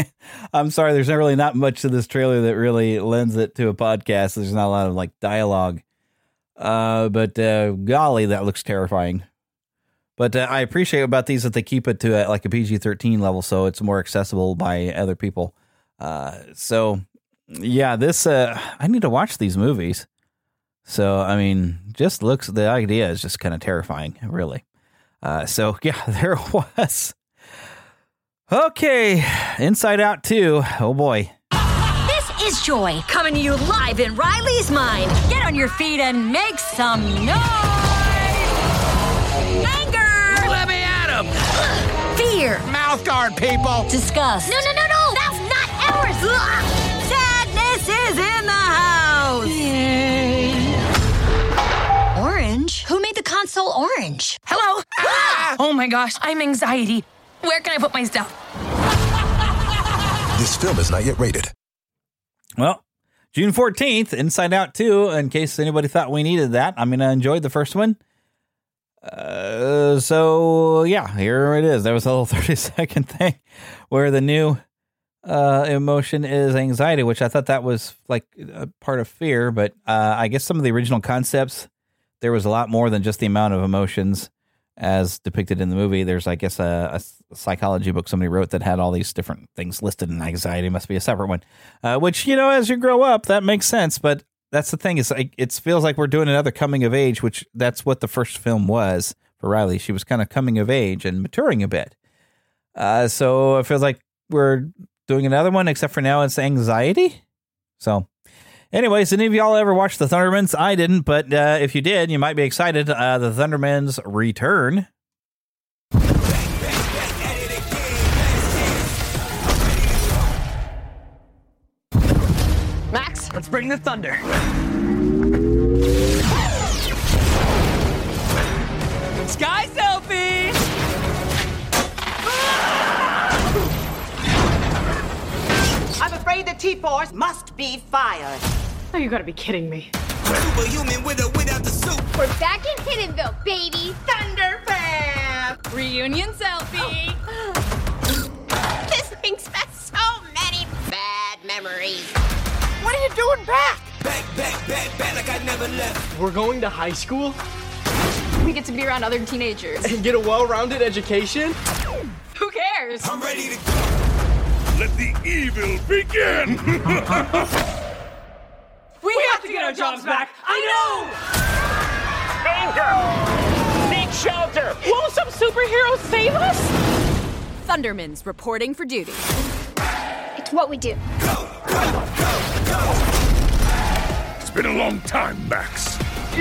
I'm sorry, there's not really not much to this trailer that really lends it to a podcast. There's not a lot of like dialogue. Uh, but uh, golly, that looks terrifying. But uh, I appreciate about these that they keep it to uh, like a P G thirteen level, so it's more accessible by other people. Uh, so yeah, this uh, I need to watch these movies. So I mean, just looks the idea is just kind of terrifying, really. Uh, so yeah, there was. Okay, Inside Out two. Oh boy. This is Joy, coming to you live in Riley's mind. Get on your feet and make some noise! Anger! Let me at him! Fear! Mouth guard, people! Disgust! No, no, no, no! That's not ours! Sadness is in the house! Yay! Orange? Who made the console orange? Hello? Ah! Oh my gosh, I'm anxiety. Where can I put my stuff? This film is not yet rated. Well, June fourteenth, Inside Out two, in case anybody thought we needed that. I mean, I enjoyed the first one. Uh, so, yeah, here it is. That was a little thirty-second thing where the new uh, emotion is anxiety, which I thought that was like a part of fear. But uh, I guess some of the original concepts, there was a lot more than just the amount of emotions as depicted in the movie. There's, I guess, a, a psychology book somebody wrote that had all these different things listed, and anxiety must be a separate one, uh, which, you know, as you grow up, that makes sense. But that's the thing, is like, it feels like we're doing another coming of age, which that's what the first film was for Riley. She was kind of coming of age and maturing a bit. Uh, so it feels like we're doing another one, except for now it's anxiety. So anyways, any of y'all ever watched The Thundermans? I didn't, but uh, if you did, you might be excited. Uh, the Thundermans return. Max, let's bring the thunder. Sky selfie! I'm afraid the T-Force must be fired. Oh, you gotta be kidding me. Superhuman with or without the suit. We're back in Hiddenville, baby. Thunder Fam! Reunion selfie! This brings back so many bad memories. What are you doing back? Back, back, back, back like I never left. We're going to high school? We get to be around other teenagers. And get a well-rounded education? Who cares? I'm ready to go. Let the evil begin! our jobs back. I know! Danger! Seek shelter! Won't some superheroes save us? Thundermans reporting for duty. It's what we do. Go, go, go, go! It's been a long time, Max.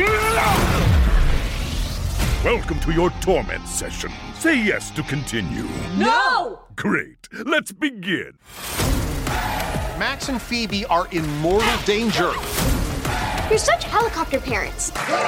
Welcome to your torment session. Say yes to continue. No! Great. Let's begin. Max and Phoebe are in mortal danger. You're such helicopter parents.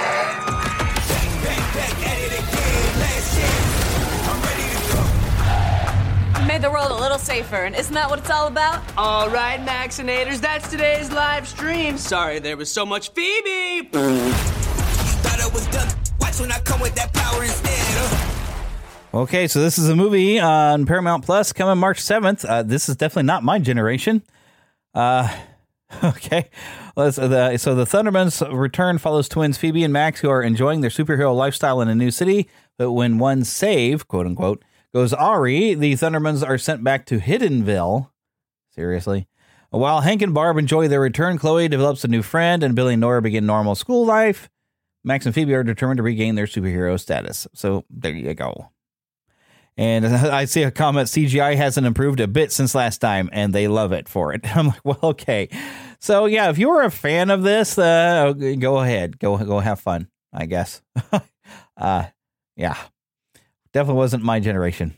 Made the world a little safer, and isn't that what it's all about? All right, Maxinators, that's today's live stream. Sorry there was so much Phoebe. Thought it was done. Watch when I come with that power instead. Okay, so this is a movie on Paramount Plus coming March seventh. Uh, this is definitely not my generation. Uh, okay, Let's, uh, the, so the Thundermans return follows twins Phoebe and Max, who are enjoying their superhero lifestyle in a new city. But when one save, quote unquote, goes awry, the Thundermans are sent back to Hiddenville. Seriously. While Hank and Barb enjoy their return, Chloe develops a new friend, and Billy and Nora begin normal school life. Max and Phoebe are determined to regain their superhero status. So there you go. And I see a comment, C G I hasn't improved a bit since last time, and they love it for it. I'm like, well, okay. So, yeah, if you were a fan of this, uh, go ahead. Go go have fun, I guess. uh, yeah. Definitely wasn't my generation.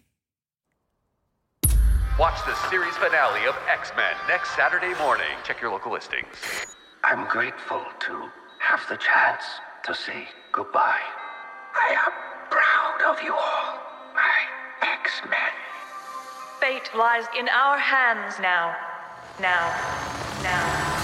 Watch the series finale of X-Men next Saturday morning. Check your local listings. I'm grateful to have the chance to say goodbye. I am proud of you all, my X-Men. Fate lies in our hands now. Now. Now.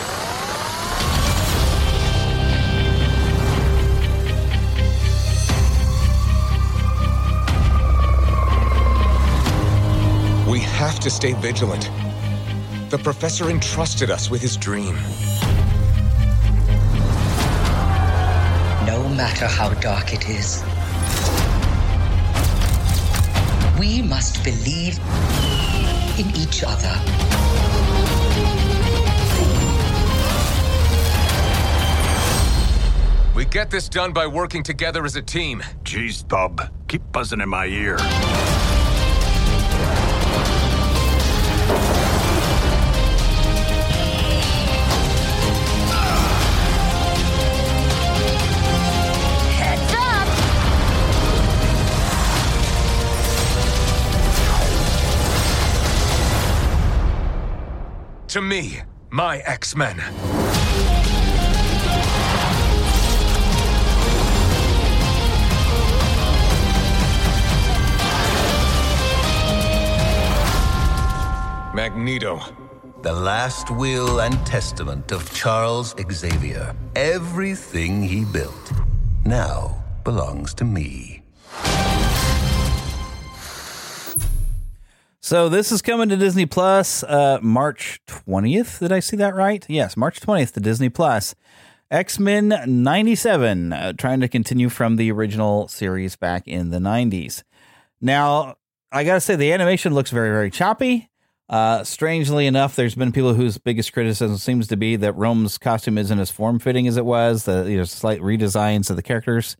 We have to stay vigilant. The professor entrusted us with his dream. No matter how dark it is, we must believe in each other. We get this done by working together as a team. Jeez, Bob, keep buzzing in my ear. To me, my X-Men. Magneto. The last will and testament of Charles Xavier. Everything he built now belongs to me. So this is coming to Disney Plus uh, March twentieth. Did I see that right? Yes, March twentieth to Disney Plus. X-Men ninety-seven, uh, trying to continue from the original series back in the nineties. Now, I got to say, the animation looks very, very choppy. Uh, strangely enough, there's been people whose biggest criticism seems to be that Rome's costume isn't as form-fitting as it was, the you know slight redesigns of the characters.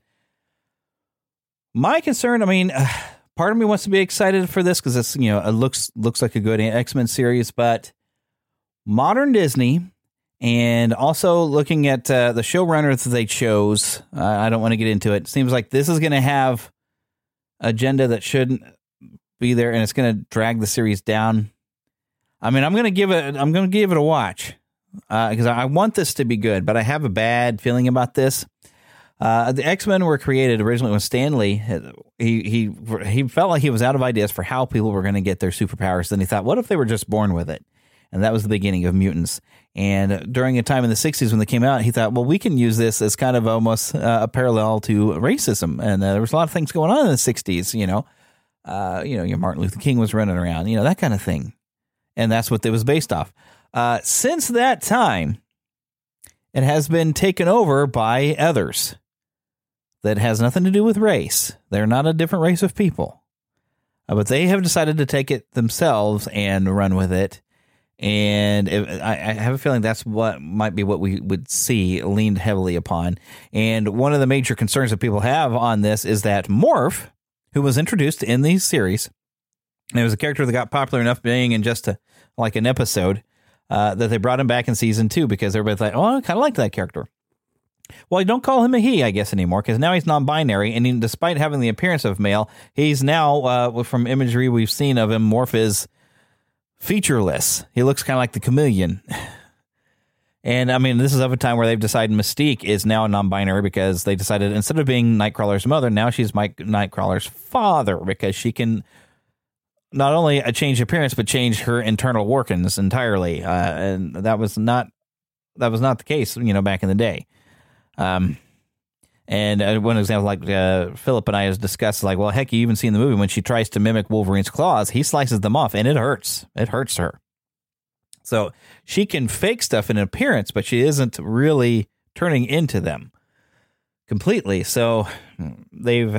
My concern, I mean... Uh, part of me wants to be excited for this because it's, you know, it looks looks like a good X-Men series, but modern Disney, and also looking at uh, the showrunner that they chose, uh, I don't want to get into it. It seems like this is going to have agenda that shouldn't be there, and it's going to drag the series down. I mean, I'm going to give it, I'm going to give it a watch because uh, I want this to be good, but I have a bad feeling about this. Uh, the X-Men were created originally when Stan Lee, he, he, he felt like he was out of ideas for how people were going to get their superpowers. Then he thought, what if they were just born with it? And that was the beginning of mutants. And during a time in the sixties when they came out, he thought, well, we can use this as kind of almost uh, a parallel to racism. And uh, there was a lot of things going on in the sixties, you know, uh, you know, Martin Luther King was running around, you know, that kind of thing. And that's what it was based off. Uh, since that time, it has been taken over by others. That has nothing to do with race. They're not a different race of people. Uh, but they have decided to take it themselves and run with it. And it, I, I have a feeling that's what might be what we would see leaned heavily upon. And one of the major concerns that people have on this is that Morph, who was introduced in the series, and it was a character that got popular enough being in just a, like an episode, uh, that they brought him back in season two because everybody's like, oh, I kind of like that character. Well, you don't call him a he, I guess, anymore, because now he's non-binary, and he, despite having the appearance of male, he's now, uh, from imagery we've seen of him, Morph is featureless. He looks kind of like the chameleon. And, I mean, this is of a time where they've decided Mystique is now non-binary because they decided instead of being Nightcrawler's mother, now she's Mike Nightcrawler's father because she can not only change appearance, but change her internal workings entirely. Uh, and that was not that was not the case, you know, back in the day. Um, and uh, one example, like uh, Philip and I has discussed, like, well, heck, you even see in the movie when she tries to mimic Wolverine's claws, he slices them off, and it hurts. It hurts her. So she can fake stuff in appearance, but she isn't really turning into them completely. So they've,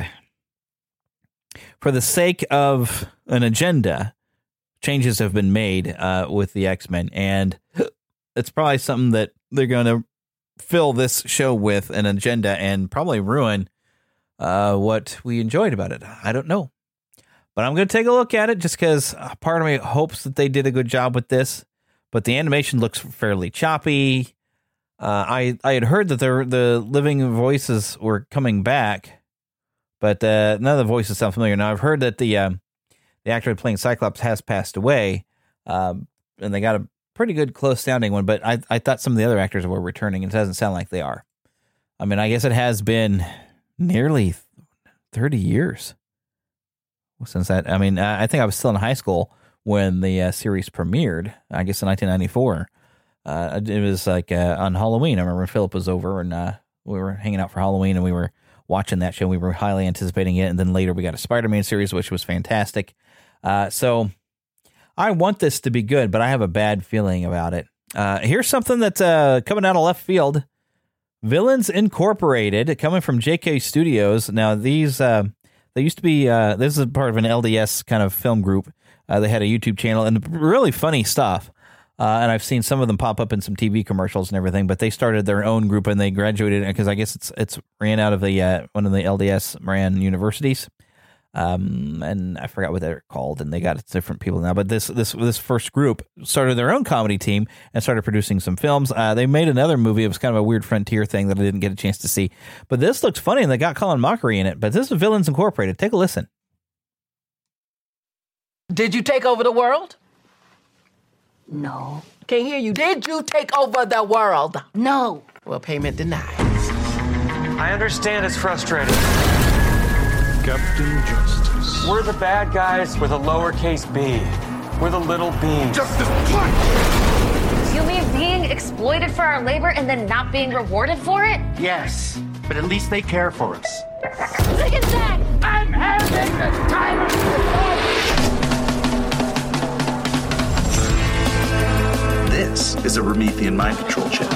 for the sake of an agenda, changes have been made uh, with the X-Men, and it's probably something that they're going to fill this show with an agenda and probably ruin uh, what we enjoyed about it. I don't know. But I'm going to take a look at it just because part of me hopes that they did a good job with this. But the animation looks fairly choppy. Uh, I, I had heard that the, the living voices were coming back, but uh, none of the voices sound familiar. Now, I've heard that the, um, the actor playing Cyclops has passed away, um, and they got a pretty good close sounding one, but I I thought some of the other actors were returning, and it doesn't sound like they are. I mean, I guess it has been nearly thirty years since that. I mean, I think I was still in high school when the uh, series premiered, I guess in nineteen ninety-four. Uh, it was like uh, on Halloween. I remember Philip was over, and uh, we were hanging out for Halloween, and we were watching that show. We were highly anticipating it, and then later we got a Spider-Man series, which was fantastic. Uh, so I want this to be good, but I have a bad feeling about it. Uh, here's something that's uh, coming out of left field. Villains Incorporated, coming from J K Studios. Now, these, uh, they used to be, uh, this is part of an L D S kind of film group. Uh, they had a YouTube channel and really funny stuff. Uh, and I've seen some of them pop up in some T V commercials and everything, but they started their own group and they graduated because I guess it's it's ran out of the uh, one of the L D S ran universities. Um, and I forgot what they're called, and they got different people now. But this this this first group started their own comedy team and started producing some films. Uh, they made another movie. It was kind of a weird frontier thing that I didn't get a chance to see. But this looks funny, and they got Colin Mockery in it. But this is Villains Incorporated. Take a listen. Did you take over the world? No. Can't hear you. Did you take over the world? No. Well, payment denied. I understand it's frustrating. Captain Justice. We're the bad guys with a lowercase b. We're the little beans. Justice, punch! You mean being exploited for our labor and then not being rewarded for it? Yes, but at least they care for us. Look at that! I'm having the time of my life! This is a Promethean mind control chip.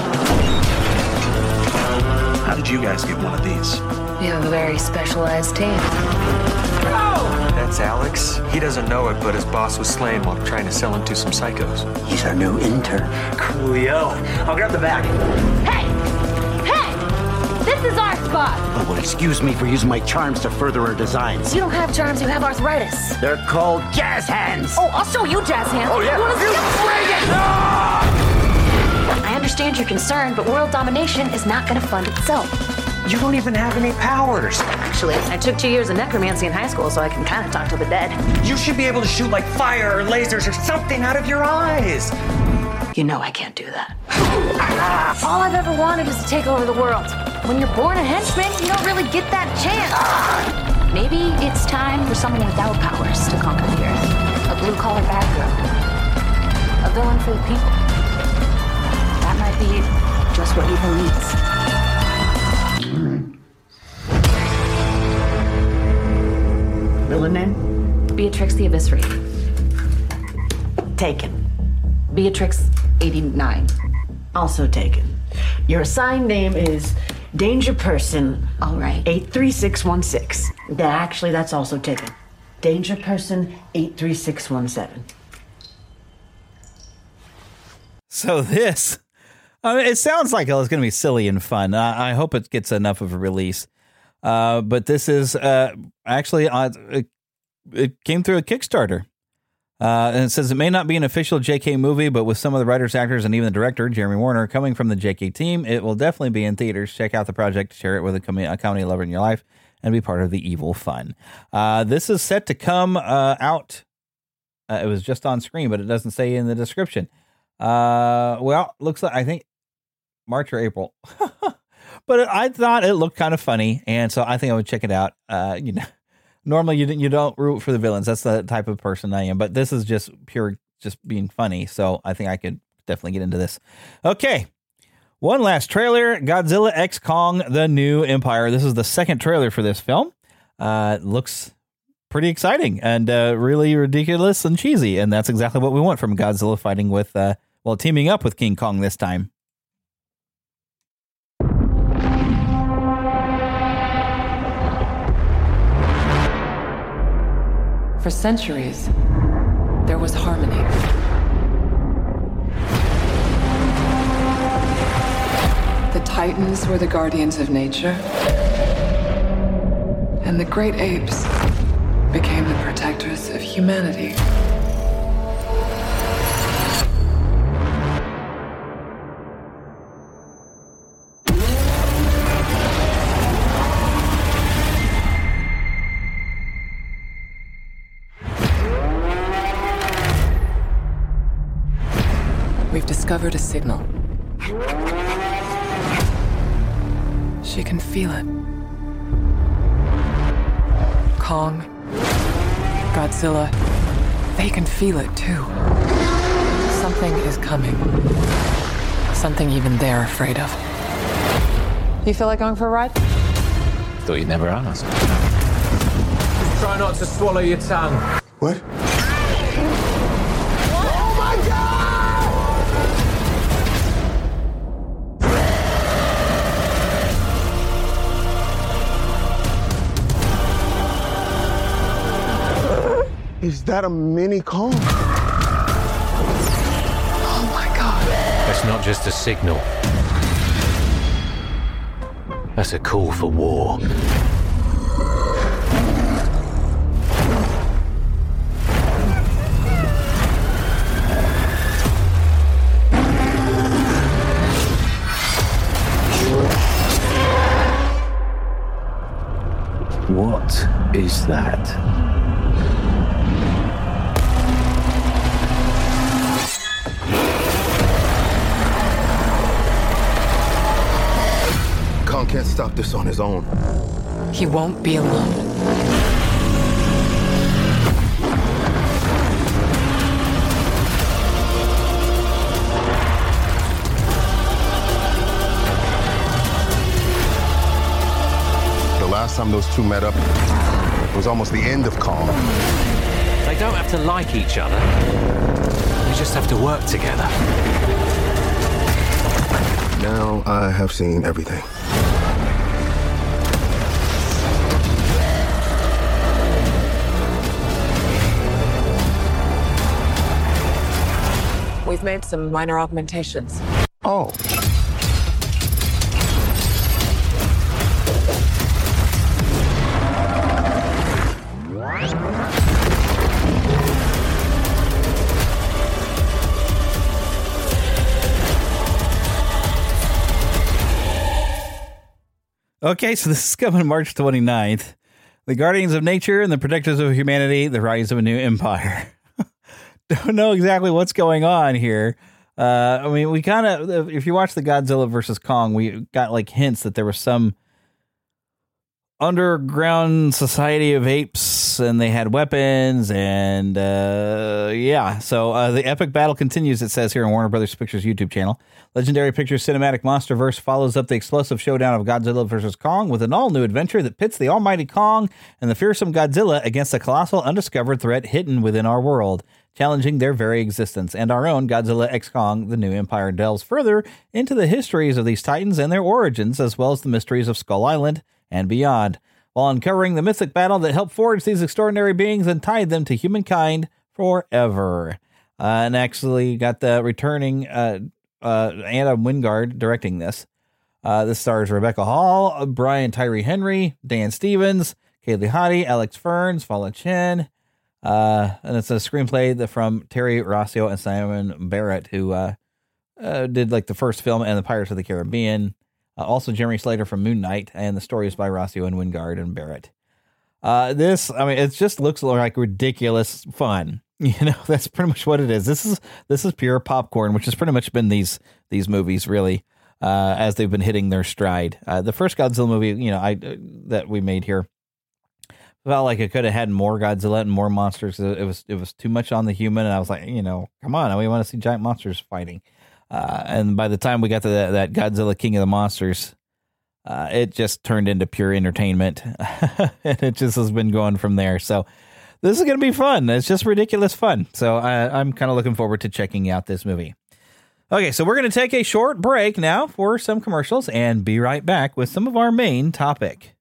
How did you guys get one of these? We have a very specialized team. That's Alex. He doesn't know it, but his boss was slain while trying to sell him to some psychos. He's our new intern. Coolio. I'll grab the bag. Hey! Hey! This is our spot! Oh, well, excuse me for using my charms to further our designs. You don't have charms, you have arthritis. They're called jazz hands. Oh, I'll show you jazz hands. Oh, yeah? You wanna see You them? bring it! Ah! I understand your concern, but world domination is not gonna fund itself. You don't even have any powers. Actually, I took two years of necromancy in high school, so I can kind of talk to the dead. You should be able to shoot like fire or lasers or something out of your eyes. You know I can't do that. All I've ever wanted is to take over the world. When you're born a henchman, you don't really get that chance. Maybe it's time for someone without powers to conquer the earth. A blue-collar bad girl. A villain for the people. That might be just what evil needs. Villain name? Beatrix the Eviscerator. Taken. Beatrix eighty-nine. Also taken. Your assigned name is Danger Person. All right. eight three six one six. Yeah, actually, that's also taken. Danger Person eight three six one seven. So this, I mean, it sounds like it's going to be silly and fun. I, I hope it gets enough of a release. Uh, but this is uh, actually, uh, it, it came through a Kickstarter. Uh, and it says it may not be an official J K movie, but with some of the writers, actors, and even the director, Jeremy Warner, coming from the J K team, it will definitely be in theaters. Check out the project, share it with a, com- a comedy lover in your life, and be part of the evil fun. Uh, this is set to come uh, out. Uh, it was just on screen, but it doesn't say in the description. Uh, well, looks like, I think, March or April. But I thought it looked kind of funny, and so I think I would check it out. Uh, you know. Normally, you you don't root for the villains. That's the type of person I am. But this is just pure, just being funny. So I think I could definitely get into this. Okay. One last trailer. Godzilla X Kong, The New Empire. This is the second trailer for this film. Uh, it looks pretty exciting and uh, really ridiculous and cheesy. And that's exactly what we want from Godzilla fighting with, uh, well, teaming up with King Kong this time. For centuries, there was harmony. The Titans were the guardians of nature, and the great apes became the protectors of humanity. We've discovered a signal. She can feel it. Kong, Godzilla, they can feel it too. Something is coming. Something even they're afraid of. You feel like going for a ride? Thought you'd never ask. Just try not to swallow your tongue. What? Is that a mini Kong? Oh my God. That's not just a signal. That's a call for war. What is that? Kong can't stop this on his own. He won't be alone. The last time those two met up, it was almost the end of Kong. They don't have to like each other. They just have to work together. Now I have seen everything. We've made some minor augmentations. Oh. Okay, so this is coming March twenty-ninth. The Guardians of Nature and the Protectors of Humanity, The Rise of a New Empire. Don't know exactly what's going on here. Uh, I mean, we kind of, if you watch the Godzilla versus Kong, we got like hints that there was some underground society of apes and they had weapons and uh, yeah. So uh, the epic battle continues, it says here on Warner Brothers Pictures YouTube channel. Legendary Pictures Cinematic Monsterverse follows up the explosive showdown of Godzilla versus Kong with an all-new adventure that pits the almighty Kong and the fearsome Godzilla against a colossal undiscovered threat hidden within our world, challenging their very existence. And our own Godzilla X Kong, The New Empire, delves further into the histories of these titans and their origins, as well as the mysteries of Skull Island and beyond, while uncovering the mythic battle that helped forge these extraordinary beings and tied them to humankind forever. Uh, and actually got the returning uh, uh, Adam Wingard directing this. Uh, this stars Rebecca Hall, Brian Tyree Henry, Dan Stevens, Kaylee Hottie, Alex Ferns, Fala Chen. Uh, and it's a screenplay that from Terry Rossio and Simon Barrett, who uh, uh, did like the first film and the Pirates of the Caribbean. Uh, also Jeremy Slater from Moon Knight, and the story is by Rossio and Wingard and Barrett. Uh, this, I mean, it just looks like ridiculous fun. You know, that's pretty much what it is. This is this is pure popcorn, which has pretty much been these these movies, really, uh, as they've been hitting their stride. Uh, the first Godzilla movie, you know, I uh, that we made here, felt like it could have had more Godzilla and more monsters. It was it was too much on the human, and I was like, you know, come on, we want to see giant monsters fighting. Uh, and by the time we got to that, that Godzilla King of the Monsters, uh, it just turned into pure entertainment, and it just has been going from there. So. This is going to be fun. It's just ridiculous fun. So I, I'm kind of looking forward to checking out this movie. Okay, so we're going to take a short break now for some commercials and be right back with some of our main topic.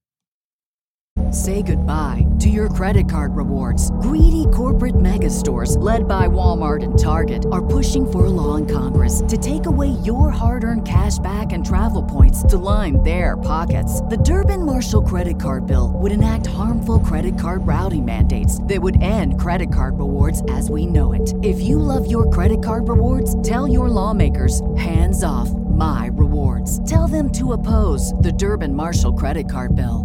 Say goodbye to your credit card rewards. Greedy corporate mega stores, led by Walmart and Target, are pushing for a law in Congress to take away your hard-earned cash back and travel points to line their pockets. The Durbin-Marshall credit card bill would enact harmful credit card routing mandates that would end credit card rewards as we know it. If you love your credit card rewards, tell your lawmakers, hands off my rewards. Tell them to oppose the Durbin-Marshall credit card bill.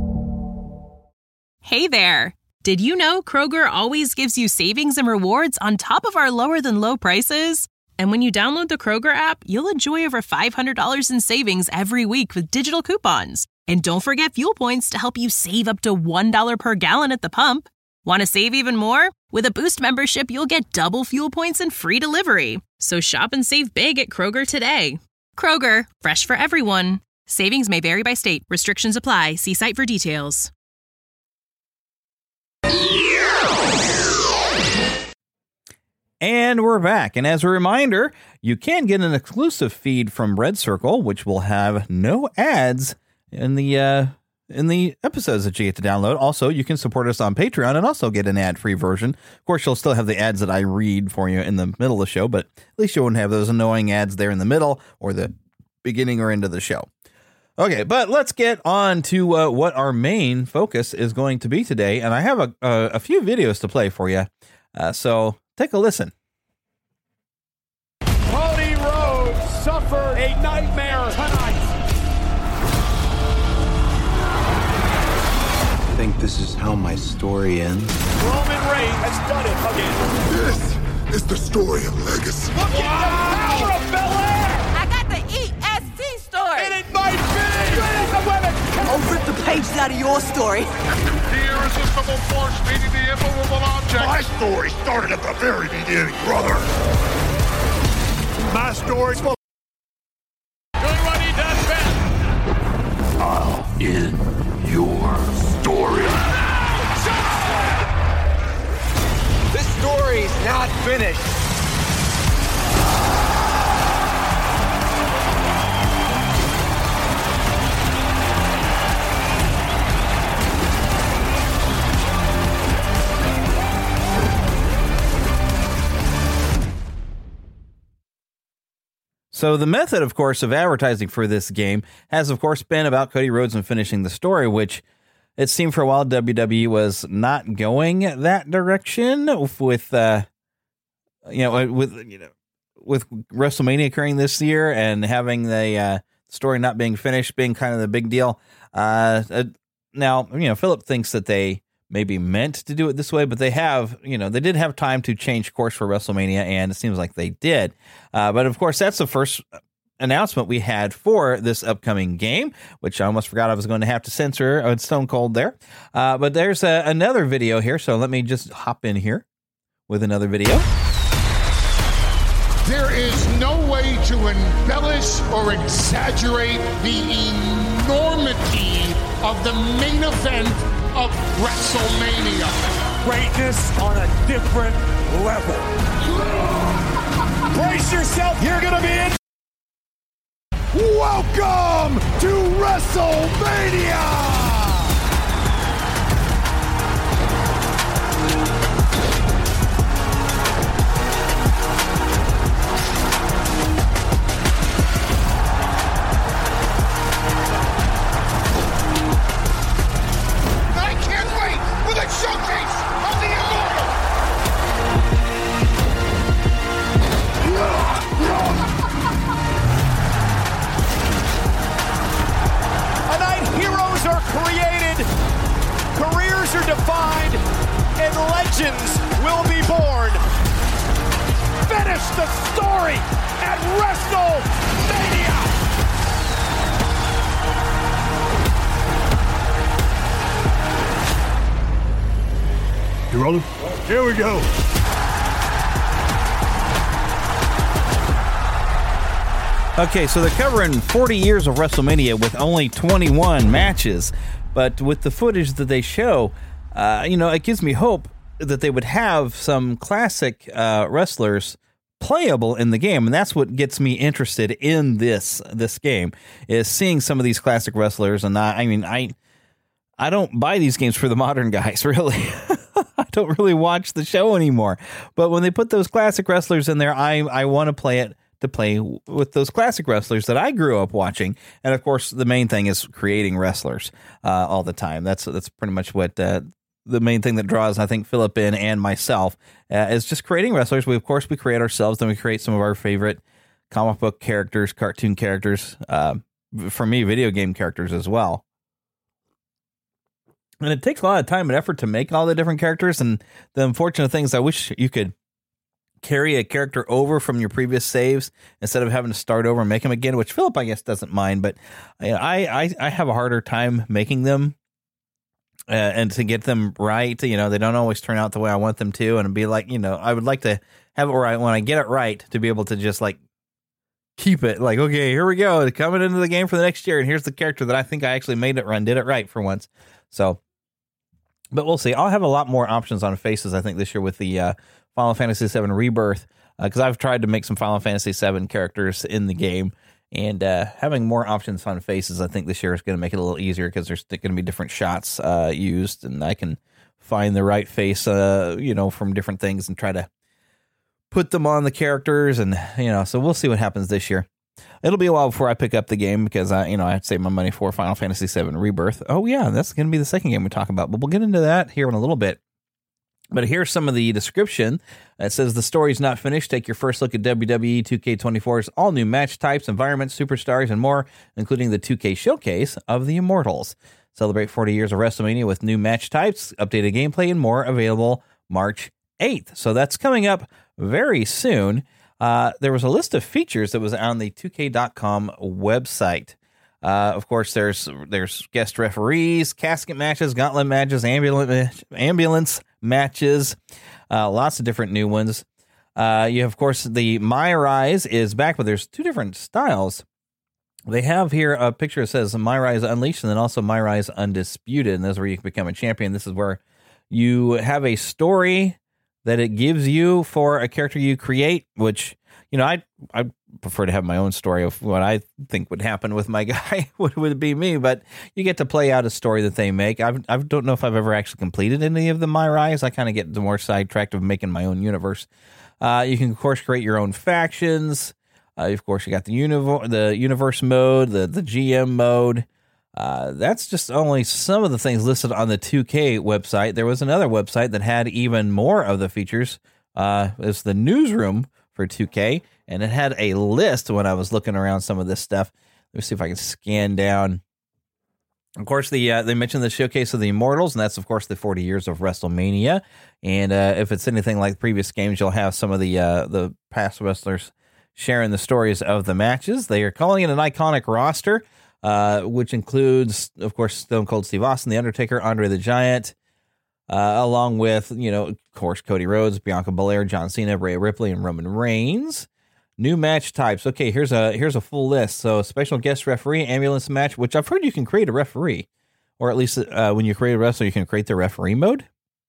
Hey there! Did you know Kroger always gives you savings and rewards on top of our lower-than-low prices? And when you download the Kroger app, you'll enjoy over five hundred dollars in savings every week with digital coupons. And don't forget fuel points to help you save up to one dollar per gallon at the pump. Want to save even more? With a Boost membership, you'll get double fuel points and free delivery. So shop and save big at Kroger today. Kroger, fresh for everyone. Savings may vary by state. Restrictions apply. See site for details. And we're back. And as a reminder, you can get an exclusive feed from Red Circle, which will have no ads in the uh, in the episodes that you get to download. Also, you can support us on Patreon and also get an ad-free version. Of course, you'll still have the ads that I read for you in the middle of the show, but at least you won't have those annoying ads there in the middle or the beginning or end of the show. Okay, but let's get on to uh, what our main focus is going to be today. And I have a, a, a few videos to play for you. Uh, so take a listen. Cody Rhodes suffered a nightmare tonight. I think this is how my story ends. Roman Reigns has done it again. This is the story of legacy. Look wow. at the power of Belair! I got the E S T story. And it might be! I'll rip the pages out of your story. The irresistible force meeting the immovable object. My story started at the very beginning, brother. My story's for doing what he does best. I'll end your story. This story's not finished. So the method, of course, of advertising for this game has, of course, been about Cody Rhodes and finishing the story, which it seemed for a while W W E was not going that direction with, uh, you know, with you know, with WrestleMania occurring this year and having the uh, story not being finished being kind of the big deal. Uh, uh, now, you know, Philip thinks that they maybe meant to do it this way, but they have, you know, they did have time to change course for WrestleMania, and it seems like they did. Uh, but of course, that's the first announcement we had for this upcoming game, which I almost forgot I was going to have to censor on Stone Cold there. Uh, but there's a, another video here, so let me just hop in here with another video. There is no way to embellish or exaggerate the enormity of the main event of WrestleMania. Greatness on a different level. Brace yourself, you're gonna be in. Welcome to WrestleMania! defined, and legends will be born. Finish the story at WrestleMania. You rolling? Here we go. Okay, so they're covering forty years of WrestleMania with only twenty-one matches, but with the footage that they show, uh, you know, it gives me hope that they would have some classic uh, wrestlers playable in the game, and that's what gets me interested in this this game, is seeing some of these classic wrestlers. And I, I mean, I I don't buy these games for the modern guys, really. I don't really watch the show anymore, but when they put those classic wrestlers in there, I I want to play it. To play with those classic wrestlers that I grew up watching. And of course, the main thing is creating wrestlers uh, all the time. That's that's pretty much what uh, the main thing that draws, I think, Philip in and myself uh, is just creating wrestlers. We, of course, we create ourselves, then we create some of our favorite comic book characters, cartoon characters, uh, for me, video game characters as well. And it takes a lot of time and effort to make all the different characters. And the unfortunate thing is I wish you could carry a character over from your previous saves instead of having to start over and make them again, which Philip, I guess, doesn't mind, but I I, I have a harder time making them uh, and to get them right. You know, they don't always turn out the way I want them to, and be like, you know, I would like to have it where I, when I get it right, to be able to just like keep it like, okay, here we go, coming into the game for the next year, and here's the character that I think I actually made it run, did it right for once. So, but we'll see. I'll have a lot more options on faces, I think, this year with the uh, Final Fantasy seven Rebirth, because uh, I've tried to make some Final Fantasy seven characters in the game, and uh, having more options on faces, I think this year is going to make it a little easier, because there's going to be different shots uh, used, and I can find the right face, uh, you know, from different things and try to put them on the characters, and you know, so we'll see what happens this year. It'll be a while before I pick up the game, because I, you know, I have to save my money for Final Fantasy seven Rebirth. Oh yeah, that's going to be the second game we talk about, but we'll get into that here in a little bit. But here's some of the description. It says the story's not finished. Take your first look at W W E two K twenty-four's all new match types, environments, superstars, and more, including the two K showcase of the Immortals. Celebrate forty years of WrestleMania with new match types, updated gameplay, and more, available March eighth. So that's coming up very soon. Uh, there was a list of features that was on the two K dot com website. Uh, of course, there's there's guest referees, casket matches, gauntlet matches, ambulance ambulance matches, uh, lots of different new ones. Uh, you have, of course, the My Rise is back, but there's two different styles. They have here a picture that says My Rise Unleashed, and then also My Rise Undisputed, and this is where you can become a champion. This is where you have a story that it gives you for a character you create, which, you know, I I prefer to have my own story of what I think would happen with my guy, what would be me, but you get to play out a story that they make. I've, I don't know if I've ever actually completed any of the My Rise. I kind of get the more sidetracked of making my own universe. Uh, you can, of course, create your own factions. Uh, of course, you got the, univ- the universe mode, the, the G M mode. Uh, that's just only some of the things listed on the two K website. There was another website that had even more of the features. Uh, it's the newsroom for two K, and it had a list when I was looking around some of this stuff. Let me see if I can scan down. Of course, the uh, they mentioned the showcase of the Immortals, and that's, of course, the forty years of WrestleMania. And uh, if it's anything like previous games, you'll have some of the uh, the past wrestlers sharing the stories of the matches. They are calling it an iconic roster, uh, which includes, of course, Stone Cold Steve Austin, The Undertaker, Andre the Giant, Uh, along with, you know, of course, Cody Rhodes, Bianca Belair, John Cena, Rhea Ripley, and Roman Reigns. New match types. Okay, here's a here's a full list. So, special guest referee, ambulance match, which I've heard you can create a referee, or at least uh, when you create a wrestler, you can create the referee mode.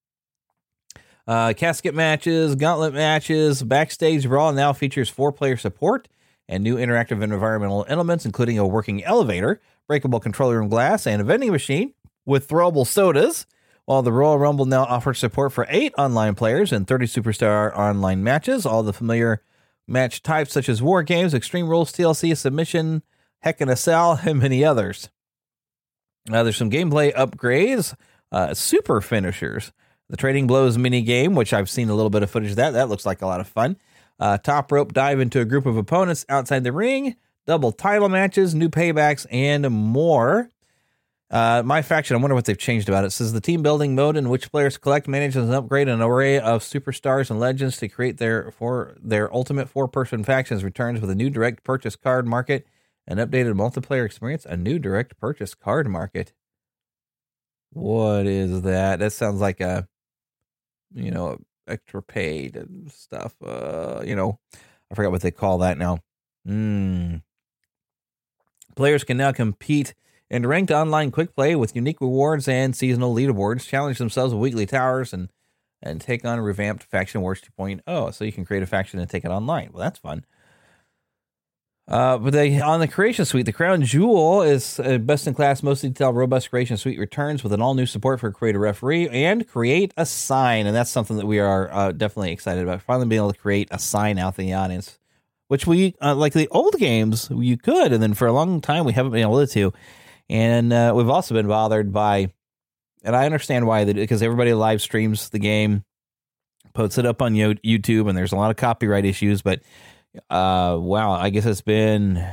Uh, casket matches, gauntlet matches, backstage brawl now features four-player support and new interactive and environmental elements, including a working elevator, breakable control room glass, and a vending machine with throwable sodas. While the Royal Rumble now offers support for eight online players and thirty superstar online matches, all the familiar match types such as War Games, Extreme Rules, T L C, Submission, Heck in a Cell, and many others. Uh, there's some gameplay upgrades, uh, super finishers, the Trading Blows mini game, which I've seen a little bit of footage of that. That looks like a lot of fun. Uh, top rope dive into a group of opponents outside the ring, double title matches, new paybacks, and more. Uh, my faction, I wonder what they've changed about it. It says the team building mode in which players collect, manage, and upgrade an array of superstars and legends to create their for their ultimate four-person factions returns with a new direct purchase card market, an updated multiplayer experience, a new direct purchase card market. What is that? That sounds like a, you know, extra paid and stuff. Uh, you know, I forgot what they call that now. Hmm. Players can now compete in ranked online quick play with unique rewards and seasonal leaderboards, challenge themselves with weekly towers, and and take on revamped Faction Wars two point oh. So you can create a faction and take it online. Well, that's fun. Uh, but they on the Creation Suite, the Crown Jewel is a best-in-class, most detailed, robust Creation Suite returns with an all-new support for Create a Referee and Create a Sign, and that's something that we are uh, definitely excited about. Finally being able to create a sign out in the audience, which we, uh, like the old games, you could, and then for a long time we haven't been able to. And uh, we've also been bothered by, and I understand why, that because everybody live streams the game, puts it up on YouTube, and there's a lot of copyright issues. But uh, wow, I guess it's been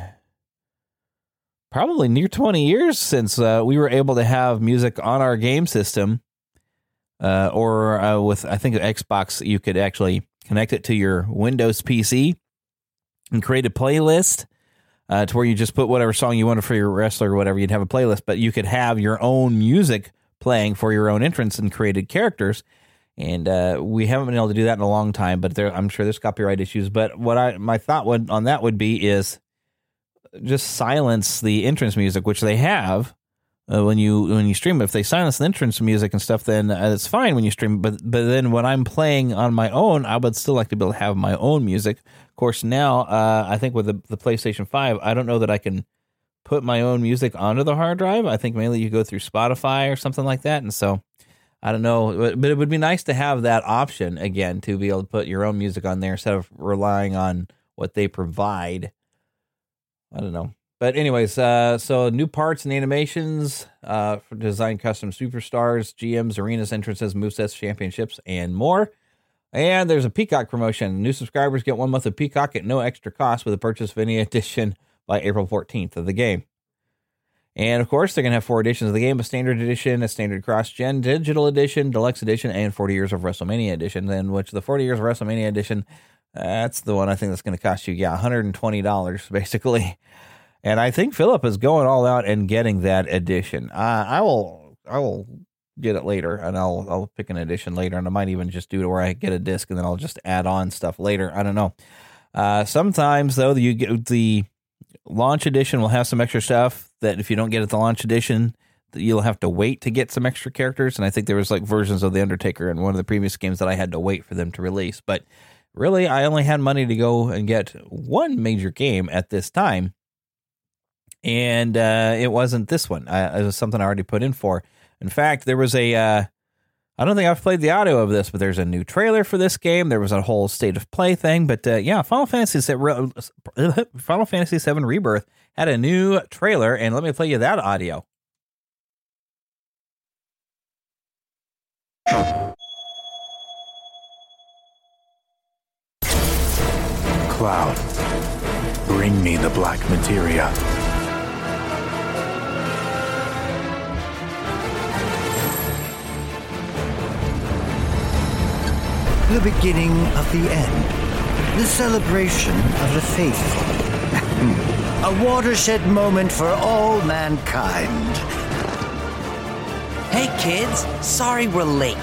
probably near twenty years since uh, we were able to have music on our game system, uh, or uh, with I think Xbox, you could actually connect it to your Windows P C and create a playlist. Uh, to where you just put whatever song you wanted for your wrestler or whatever, you'd have a playlist, but you could have your own music playing for your own entrance and created characters. And uh, we haven't been able to do that in a long time, but there, I'm sure there's copyright issues. But what I my thought would, on that would be is just silence the entrance music, which they have uh, when you when you stream. If they silence the entrance music and stuff, then uh, it's fine when you stream. But but then when I'm playing on my own, I would still like to be able to have my own music. Of course, now uh, I think with the, the PlayStation five, I don't know that I can put my own music onto the hard drive. I think mainly you go through Spotify or something like that. And so I don't know, but, but it would be nice to have that option again, to be able to put your own music on there instead of relying on what they provide. I don't know. But anyways, uh, so new parts and animations uh, for design custom superstars, G Ms, arenas, entrances, movesets, championships, and more. And there's a Peacock promotion. New subscribers get one month of Peacock at no extra cost with the purchase of any edition by April fourteenth of the game. And, of course, they're going to have four editions of the game: a standard edition, a standard cross-gen, digital edition, deluxe edition, and forty years of WrestleMania edition. And which the forty years of WrestleMania edition, that's the one I think that's going to cost you, yeah, one hundred twenty dollars, basically. And I think Philip is going all out and getting that edition. Uh, I will I will get it later, and I'll I'll pick an edition later, and I might even just do it where I get a disc, and then I'll just add on stuff later. I don't know. Uh, sometimes, though, you get the launch edition will have some extra stuff that if you don't get it the launch edition, you'll have to wait to get some extra characters. And I think there was like versions of The Undertaker in one of the previous games that I had to wait for them to release. But really, I only had money to go and get one major game at this time. And uh, it wasn't this one. I, it was something I already put in for. In fact, there was a, uh, I don't think I've played the audio of this, but there's a new trailer for this game. There was a whole state of play thing. But uh, yeah, Final Fantasy seven, Final Fantasy seven Rebirth had a new trailer, and let me play you that audio. Cloud, bring me the black materia. The beginning of the end. The celebration of the faithful. A watershed moment for all mankind. Hey kids, sorry we're late.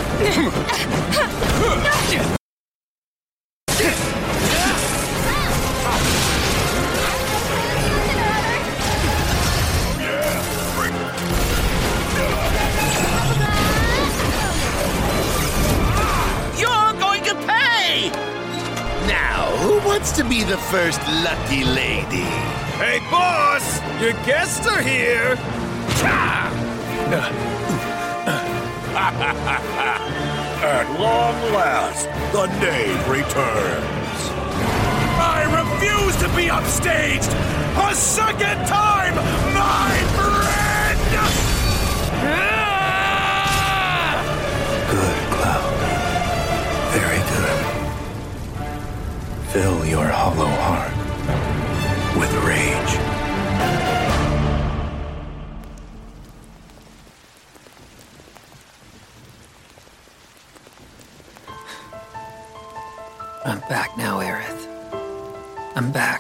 To be the first lucky lady. Hey, boss! Your guests are here! At long last, the knave returns. I refuse to be upstaged a second time, my friend! Good, Cloud. Very good. Fill your hollow heart with rage. I'm back now, Aerith. I'm back.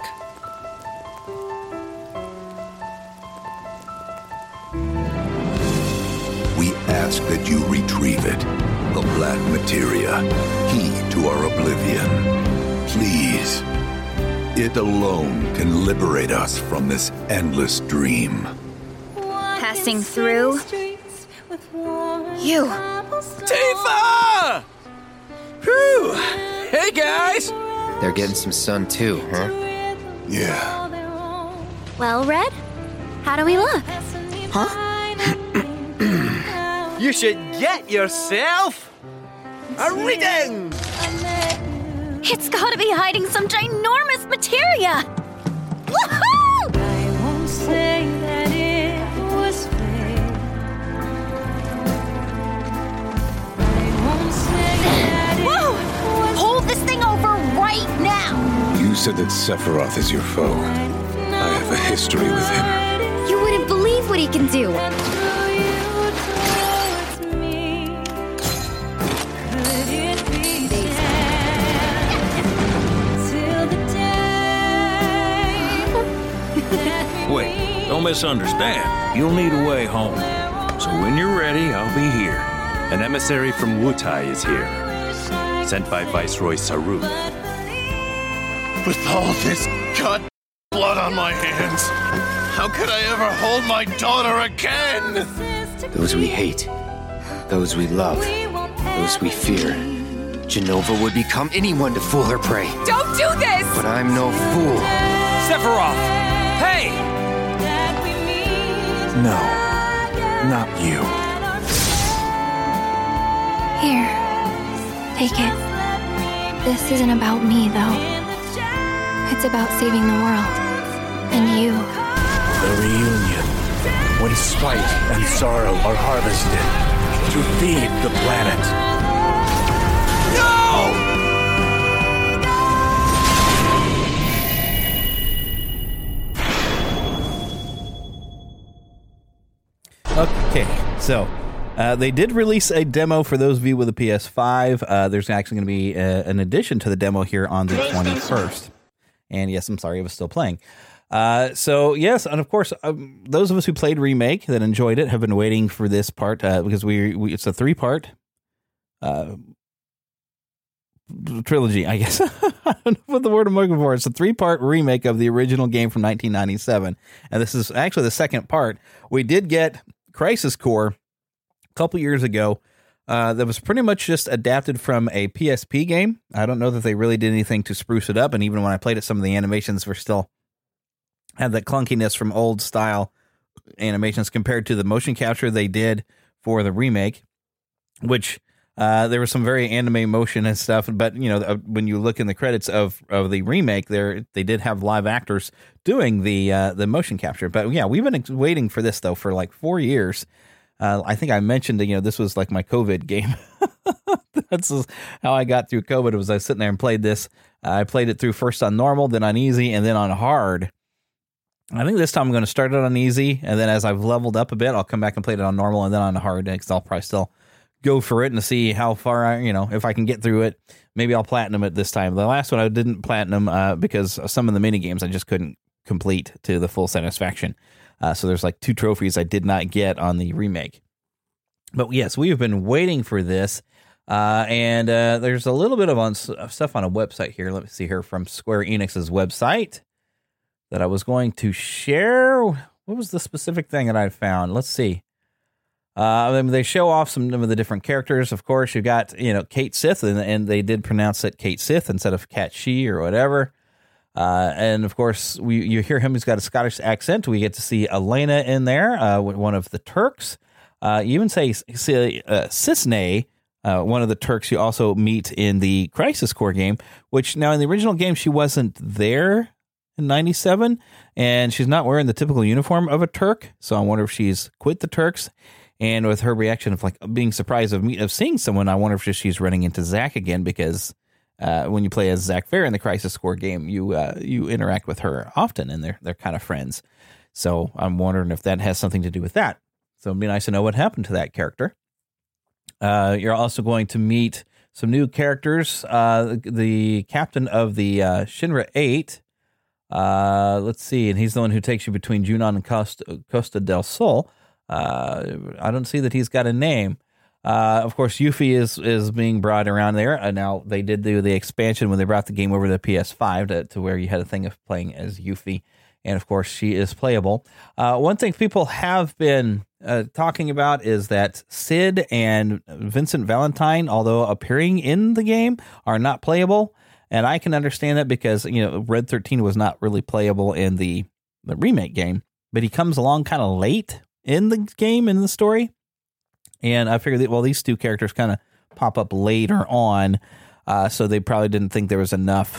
We ask that you retrieve it. The Black Materia, key to our oblivion. Please. It alone can liberate us from this endless dream. Passing through. You. Tifa! Whew! Hey, guys! They're getting some sun too, huh? Yeah. Well, Red, how do we look? Huh? You should get yourself a reading! It's gotta be hiding some ginormous materia! Woohoo! I won't say that it was fake. I won't say that it Whoa! Hold this thing over right now! You said that Sephiroth is your foe. I have a history with him. You wouldn't believe what he can do! Wait, don't misunderstand. You'll need a way home. So when you're ready, I'll be here. An emissary from Wutai is here, sent by Viceroy Saruk. With all this cut blood on my hands, how could I ever hold my daughter again? Those we hate, those we love, those we fear. Jenova would become anyone to fool her prey. Don't do this! But I'm no fool. Sephiroth! Hey! No, not you. Here, take it. This isn't about me, though. It's about saving the world. And you. The reunion. When spite and sorrow are harvested to feed the planet. No! Okay, so uh, they did release a demo for those of you with a P S five. Uh, there's actually going to be a, an addition to the demo here on the twenty-first. And yes, I'm sorry, it was still playing. Uh, so yes, and of course, um, those of us who played Remake that enjoyed it have been waiting for this part uh, because we, we it's a three-part uh, trilogy, I guess. I don't know what the word I'm looking for. It's a three-part remake of the original game from nineteen ninety-seven, and this is actually the second part. We did get Crisis Core a couple years ago uh, that was pretty much just adapted from a P S P game. I don't know that they really did anything to spruce it up, and even when I played it, some of the animations were still had that clunkiness from old style animations compared to the motion capture they did for the remake, which uh, there was some very anime motion and stuff. But you know, uh, when you look in the credits of, of the remake, there they did have live actors doing the uh, the motion capture. But yeah, we've been waiting for this though for like four years. Uh, I think I mentioned that, you know, this was like my COVID game. That's how I got through COVID. Was I sitting there and played this? Uh, I played it through first on normal, then on easy, and then on hard. I think this time I'm going to start it on easy, and then as I've leveled up a bit, I'll come back and play it on normal and then on hard, because I'll probably still go for it and see how far I, you know, if I can get through it. Maybe I'll platinum it this time. The last one I didn't platinum uh, because some of the mini games I just couldn't complete to the full satisfaction. Uh, so there's like two trophies I did not get on the remake. But yes, we have been waiting for this. Uh, and uh, there's a little bit of on, stuff on a website here. Let me see here from Square Enix's website that I was going to share. What was the specific thing that I found? Let's see. Uh, I mean, they show off some of the different characters. Of course, you got, you know, Kate Sith, and, and they did pronounce it Kate Sith instead of Cat She or whatever. Uh, and of course, we you hear him. He's got a Scottish accent. We get to see Elena in there, uh, one of the Turks. Uh, you even say, say uh, Cisne, uh, one of the Turks you also meet in the Crisis Core game, which now in the original game, she wasn't there in ninety-seven, and she's not wearing the typical uniform of a Turk. So I wonder if she's quit the Turks. And with her reaction of like being surprised of me, of seeing someone, I wonder if she's running into Zack again, because uh, when you play as Zack Fair in the Crisis Core game, you uh, you interact with her often, and they're they're kind of friends. So I'm wondering if that has something to do with that. So it'd be nice to know what happened to that character. Uh, you're also going to meet some new characters. Uh, the captain of the uh, Shinra eight. Uh, let's see, and he's the one who takes you between Junon and Costa, Costa del Sol. Uh, I don't see that he's got a name. Uh, of course, Yuffie is is being brought around there. Uh, now, they did do the expansion when they brought the game over to the P S five to, to where you had a thing of playing as Yuffie. And, of course, she is playable. Uh, one thing people have been uh, talking about is that Sid and Vincent Valentine, although appearing in the game, are not playable. And I can understand that because, you know, Red thirteen was not really playable in the, the remake game. But he comes along kind of late in the game, in the story. And I figured that, well, these two characters kind of pop up later on, uh, so they probably didn't think there was enough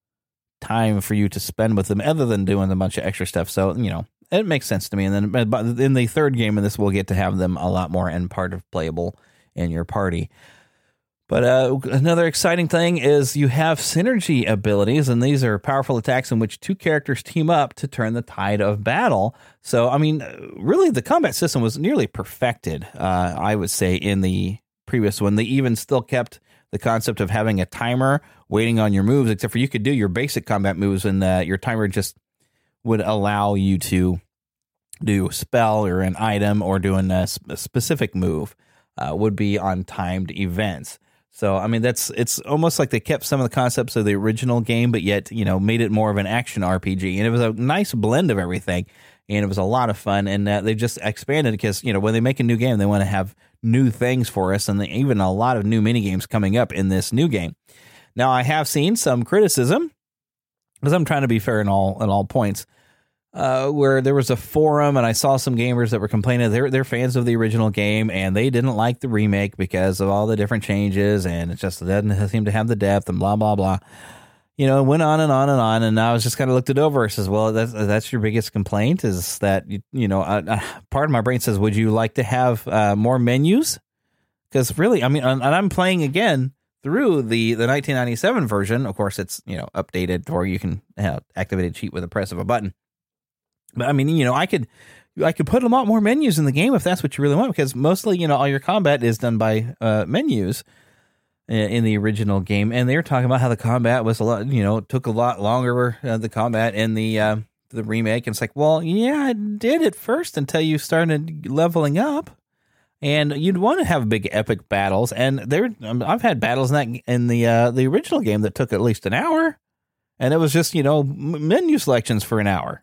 time for you to spend with them other than doing a bunch of extra stuff. So, you know, it makes sense to me. And then in the third game of this, we'll get to have them a lot more and part of playable in your party. But uh, another exciting thing is you have synergy abilities, and these are powerful attacks in which two characters team up to turn the tide of battle. So, I mean, really, the combat system was nearly perfected, uh, I would say, in the previous one. They even still kept the concept of having a timer waiting on your moves, except for you could do your basic combat moves, and uh, your timer just would allow you to do a spell or an item or doing a, a specific move uh, would be on timed events. So, I mean, that's it's almost like they kept some of the concepts of the original game, but yet, you know, made it more of an action R P G. And it was a nice blend of everything, and it was a lot of fun. And uh, they just expanded because, you know, when they make a new game, they want to have new things for us, and they, even a lot of new mini games coming up in this new game. Now, I have seen some criticism, because I'm trying to be fair in all in all points, uh, where there was a forum, and I saw some gamers that were complaining they're they're fans of the original game, and they didn't like the remake because of all the different changes, and it just doesn't seem to have the depth, and blah blah blah. You know, it went on and on and on, and I was just kind of looked it over. It says, well, that's that's your biggest complaint is that you, you know, uh, uh, part of my brain says, would you like to have uh, more menus? Because really, I mean, and I'm playing again through the, the nineteen ninety-seven version. Of course, it's, you know, updated, or you can you know, activate a cheat with a press of a button. But I mean, you know, I could I could put a lot more menus in the game if that's what you really want, because mostly, you know, all your combat is done by uh, menus in the original game. And they were talking about how the combat was a lot, you know, took a lot longer, uh, the combat in the uh, the remake. And it's like, well, yeah, it did at first until you started leveling up. And you'd want to have big epic battles. And there, I've had battles in that in the uh, the original game that took at least an hour, and it was just, you know, menu selections for an hour.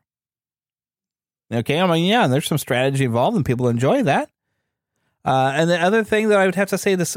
Okay, I mean, yeah, and there's some strategy involved, and people enjoy that. Uh, and the other thing that I would have to say this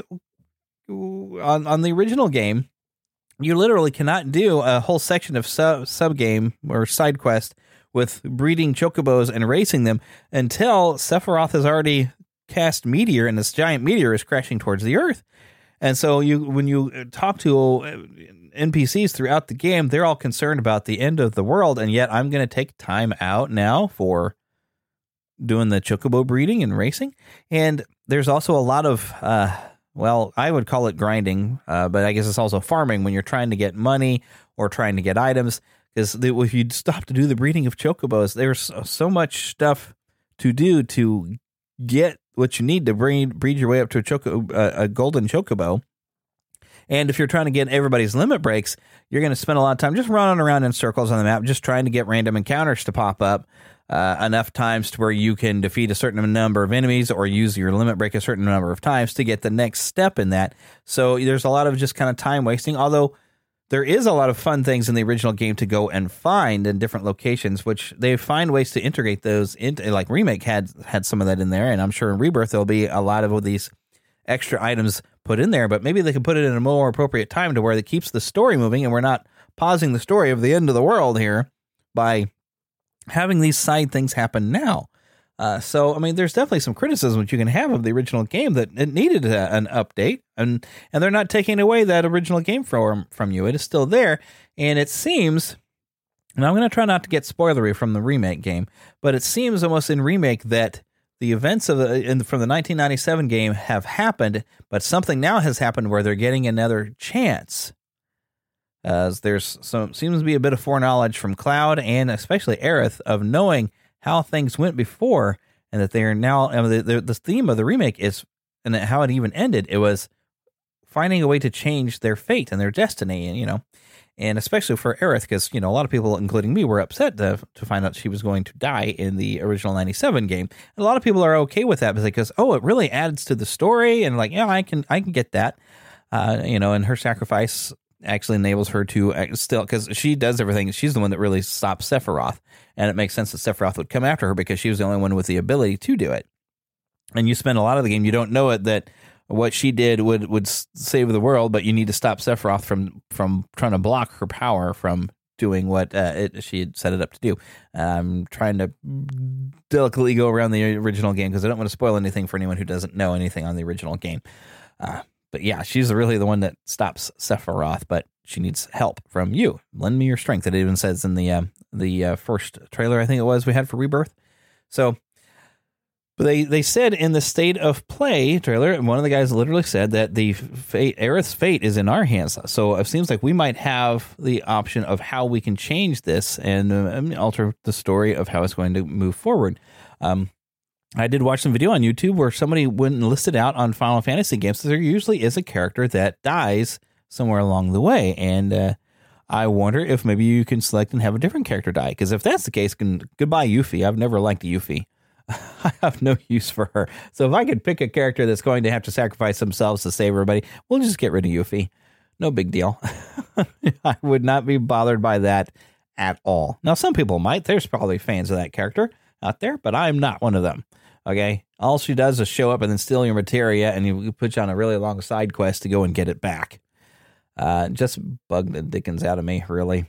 on on the original game, you literally cannot do a whole section of sub sub game or side quest with breeding chocobos and racing them until Sephiroth has already cast meteor, and this giant meteor is crashing towards the Earth. And so you, when you talk to N P Cs throughout the game, they're all concerned about the end of the world, and yet I'm going to take time out now for doing the chocobo breeding and racing. And there's also a lot of, uh, well, I would call it grinding, uh, but I guess it's also farming when you're trying to get money or trying to get items, because if you stop to do the breeding of chocobos, there's so much stuff to do to get what you need to breed, breed your way up to a, choco, uh, a golden chocobo. And if you're trying to get everybody's limit breaks, you're going to spend a lot of time just running around in circles on the map, just trying to get random encounters to pop up uh, enough times to where you can defeat a certain number of enemies or use your limit break a certain number of times to get the next step in that. So there's a lot of just kind of time wasting, although there is a lot of fun things in the original game to go and find in different locations, which they find ways to integrate those into, like Remake had had some of that in there, and I'm sure in Rebirth there'll be a lot of these extra items put in there, but maybe they can put it in a more appropriate time to where it keeps the story moving, and we're not pausing the story of the end of the world here by having these side things happen now. Uh, so, I mean, there's definitely some criticism that you can have of the original game that it needed a, an update, and and they're not taking away that original game from, from you. It is still there, and it seems, and I'm going to try not to get spoilery from the Remake game, but it seems almost in Remake that the events of the, in, from the nineteen ninety-seven game have happened, but something now has happened where they're getting another chance. As there's some seems to be a bit of foreknowledge from Cloud and especially Aerith of knowing how things went before, and that they are now. I mean, the, the the theme of the remake is, and how it even ended. It was finding a way to change their fate and their destiny, and you know, and especially for Aerith, because you know a lot of people, including me, were upset to to find out she was going to die in the original ninety-seven game. And a lot of people are okay with that because oh, it really adds to the story, and like yeah, I can I can get that, uh, you know, and her sacrifice actually enables her to still, because she does everything. She's the one that really stops Sephiroth, and it makes sense that Sephiroth would come after her because she was the only one with the ability to do it. And you spend a lot of the game, you don't know it, that what she did would, would save the world, but you need to stop Sephiroth from, from trying to block her power from doing what uh, it, she had set it up to do. I'm trying to delicately go around the original game because I don't want to spoil anything for anyone who doesn't know anything on the original game. Uh, But yeah, she's really the one that stops Sephiroth, but she needs help from you. Lend me your strength. It even says in the uh, the uh, first trailer, I think it was, we had for Rebirth. So, but they, they said in the State of Play trailer, and one of the guys literally said that the fate, Aerith's fate is in our hands. So it seems like we might have the option of how we can change this and uh, alter the story of how it's going to move forward. Um, I did watch some video on YouTube where somebody went and listed out on Final Fantasy games that there usually is a character that dies somewhere along the way. And uh, I wonder if maybe you can select and have a different character die. Because if that's the case, can, goodbye Yuffie. I've never liked Yuffie. I have no use for her. So if I could pick a character that's going to have to sacrifice themselves to save everybody, we'll just get rid of Yuffie. No big deal. I would not be bothered by that at all. Now, some people might. There's probably fans of that character out there, but I'm not one of them. Okay, all she does is show up and then steal your materia, and you put you on a really long side quest to go and get it back. Uh, just bugged the dickens out of me, really.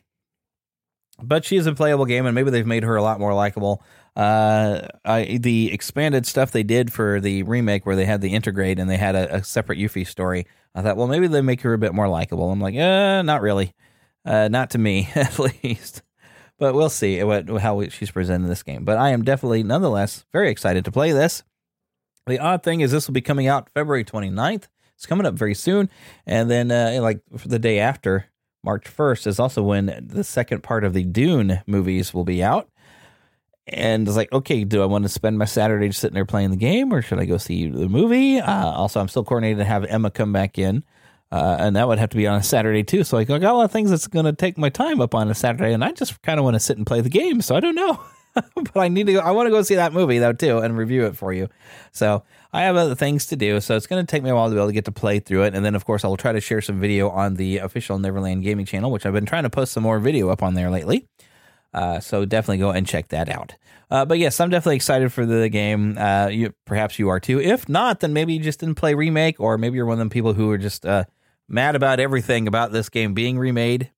But she is a playable game, and maybe they've made her a lot more likable. Uh, I, the expanded stuff they did for the remake, where they had the integrate and they had a, a separate Yuffie story, I thought, well, maybe they make her a bit more likable. I'm like, uh, not really, uh, not to me at least. But we'll see what how she's presented in this game. But I am definitely, nonetheless, very excited to play this. The odd thing is this will be coming out February twenty-ninth. It's coming up very soon. And then, uh, like, the day after, March first, is also when the second part of the Dune movies will be out. And it's like, okay, do I want to spend my Saturday just sitting there playing the game, or should I go see the movie? Uh, also, I'm still coordinating to have Emma come back in. Uh, and that would have to be on a Saturday, too. So I got a lot of things that's going to take my time up on a Saturday, and I just kind of want to sit and play the game, so I don't know. But I need to go, I want to go see that movie, though, too, and review it for you. So I have other things to do, so it's going to take me a while to be able to get to play through it. And then, of course, I will try to share some video on the official Neverland Gaming channel, which I've been trying to post some more video up on there lately. Uh, so definitely go and check that out. Uh, but yes, I'm definitely excited for the game. Uh, you, perhaps you are, too. If not, then maybe you just didn't play Remake, or maybe you're one of them people who are just... Uh, mad about everything about this game being remade,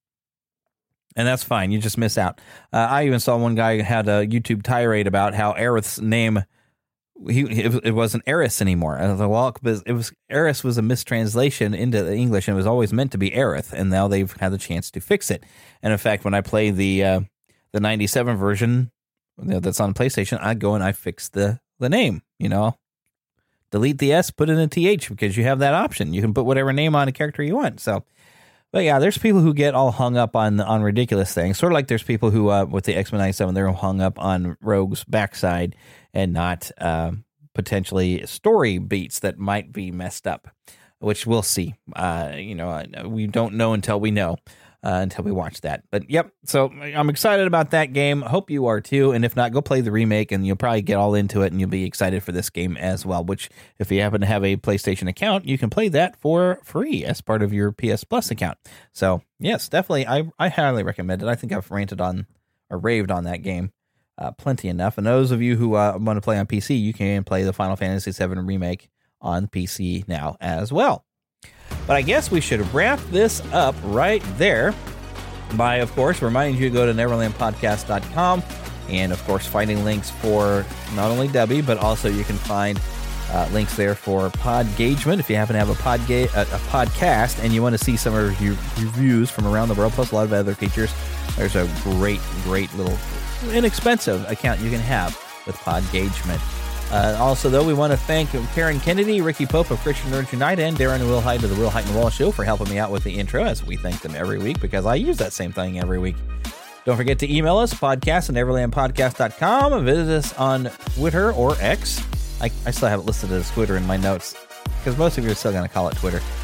and that's fine. You just miss out. Uh, I even saw one guy had a YouTube tirade about how Aerith's name, he it, it wasn't Aerith anymore. I was like, well, it was Aerith was a mistranslation into English, and it was always meant to be Aerith, and now they've had the chance to fix it. And in fact, when I play the uh, the ninety-seven version that's on PlayStation, I go and I fix the the name. You know. Delete the S, put in a T H, because you have that option. You can put whatever name on a character you want. So, but yeah, there's people who get all hung up on on ridiculous things. Sort of like there's people who, uh, with the X Men ninety-seven, they're hung up on Rogue's backside and not uh, potentially story beats that might be messed up, which we'll see. Uh, you know, we don't know until we know. Uh, until we watch that. But yep, so I'm excited about that game. Hope you are too. And if not, go play the remake and you'll probably get all into it and you'll be excited for this game as well, which if you happen to have a PlayStation account, you can play that for free as part of your P S Plus account. So yes, definitely. I, I highly recommend it. I think I've ranted on or raved on that game uh, plenty enough. And those of you who uh, want to play on P C, you can play the Final Fantasy seven remake on P C now as well. But I guess we should wrap this up right there by, of course, reminding you to go to neverland podcast dot com and, of course, finding links for not only Debbie, but also you can find uh, links there for Podgagement. If you happen to have a, podga- a, a podcast and you want to see some of your reviews from around the world, plus a lot of other features, there's a great, great little inexpensive account you can have with Podgagement. Uh, also, though, we want to thank Karen Kennedy, Ricky Pope of Christian Nerds Unite, and Darren and Will Hyde of the Will Hyde and Wall Show for helping me out with the intro, as we thank them every week, because I use that same thing every week. Don't forget to email us, podcast at neverland podcast dot com. Visit us on Twitter or X. I, I still have it listed as Twitter in my notes, because most of you are still going to call it Twitter.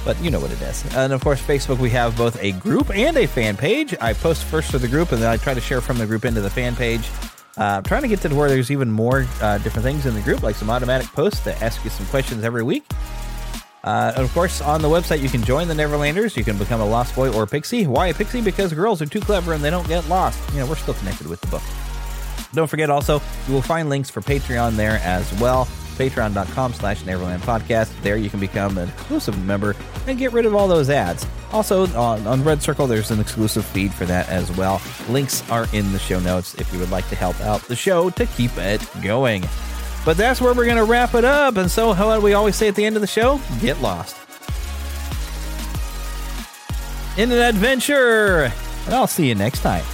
but you know what it is. And of course, Facebook, we have both a group and a fan page. I post first to the group, and then I try to share from the group into the fan page. Uh, I'm trying to get to where there's even more uh, different things in the group, like some automatic posts that ask you some questions every week. Uh, and of course, on the website, you can join the Neverlanders. You can become a Lost Boy or a Pixie. Why a Pixie? Because girls are too clever and they don't get lost. You know, we're still connected with the book. Don't forget also, you will find links for Patreon there as well. Patreon.com slash Neverland Podcast. There you can become an exclusive member and get rid of all those ads. Also, on, on Red Circle, there's an exclusive feed for that as well. Links are in the show notes if you would like to help out the show to keep it going. But that's where we're going to wrap it up. And so, how do we always say at the end of the show? Get lost in an adventure. And I'll see you next time.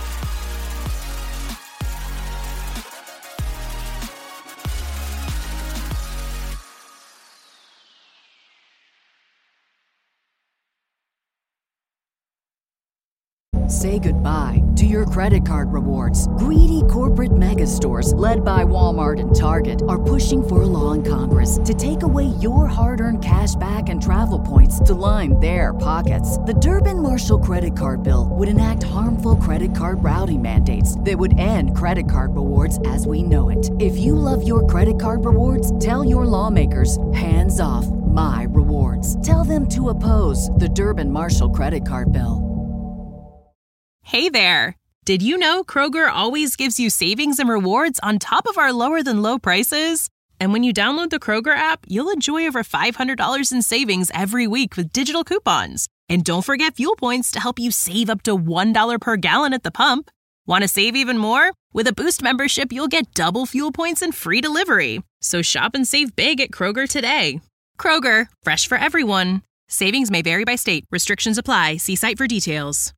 Say goodbye to your credit card rewards. Greedy corporate mega stores, led by Walmart and Target, are pushing for a law in Congress to take away your hard-earned cash back and travel points to line their pockets. The Durbin-Marshall credit card bill would enact harmful credit card routing mandates that would end credit card rewards as we know it. If you love your credit card rewards, tell your lawmakers, hands off my rewards. Tell them to oppose the Durbin-Marshall credit card bill. Hey there! Did you know Kroger always gives you savings and rewards on top of our lower-than-low prices? And when you download the Kroger app, you'll enjoy over five hundred dollars in savings every week with digital coupons. And don't forget fuel points to help you save up to one dollar per gallon at the pump. Want to save even more? With a Boost membership, you'll get double fuel points and free delivery. So shop and save big at Kroger today. Kroger, fresh for everyone. Savings may vary by state. Restrictions apply. See site for details.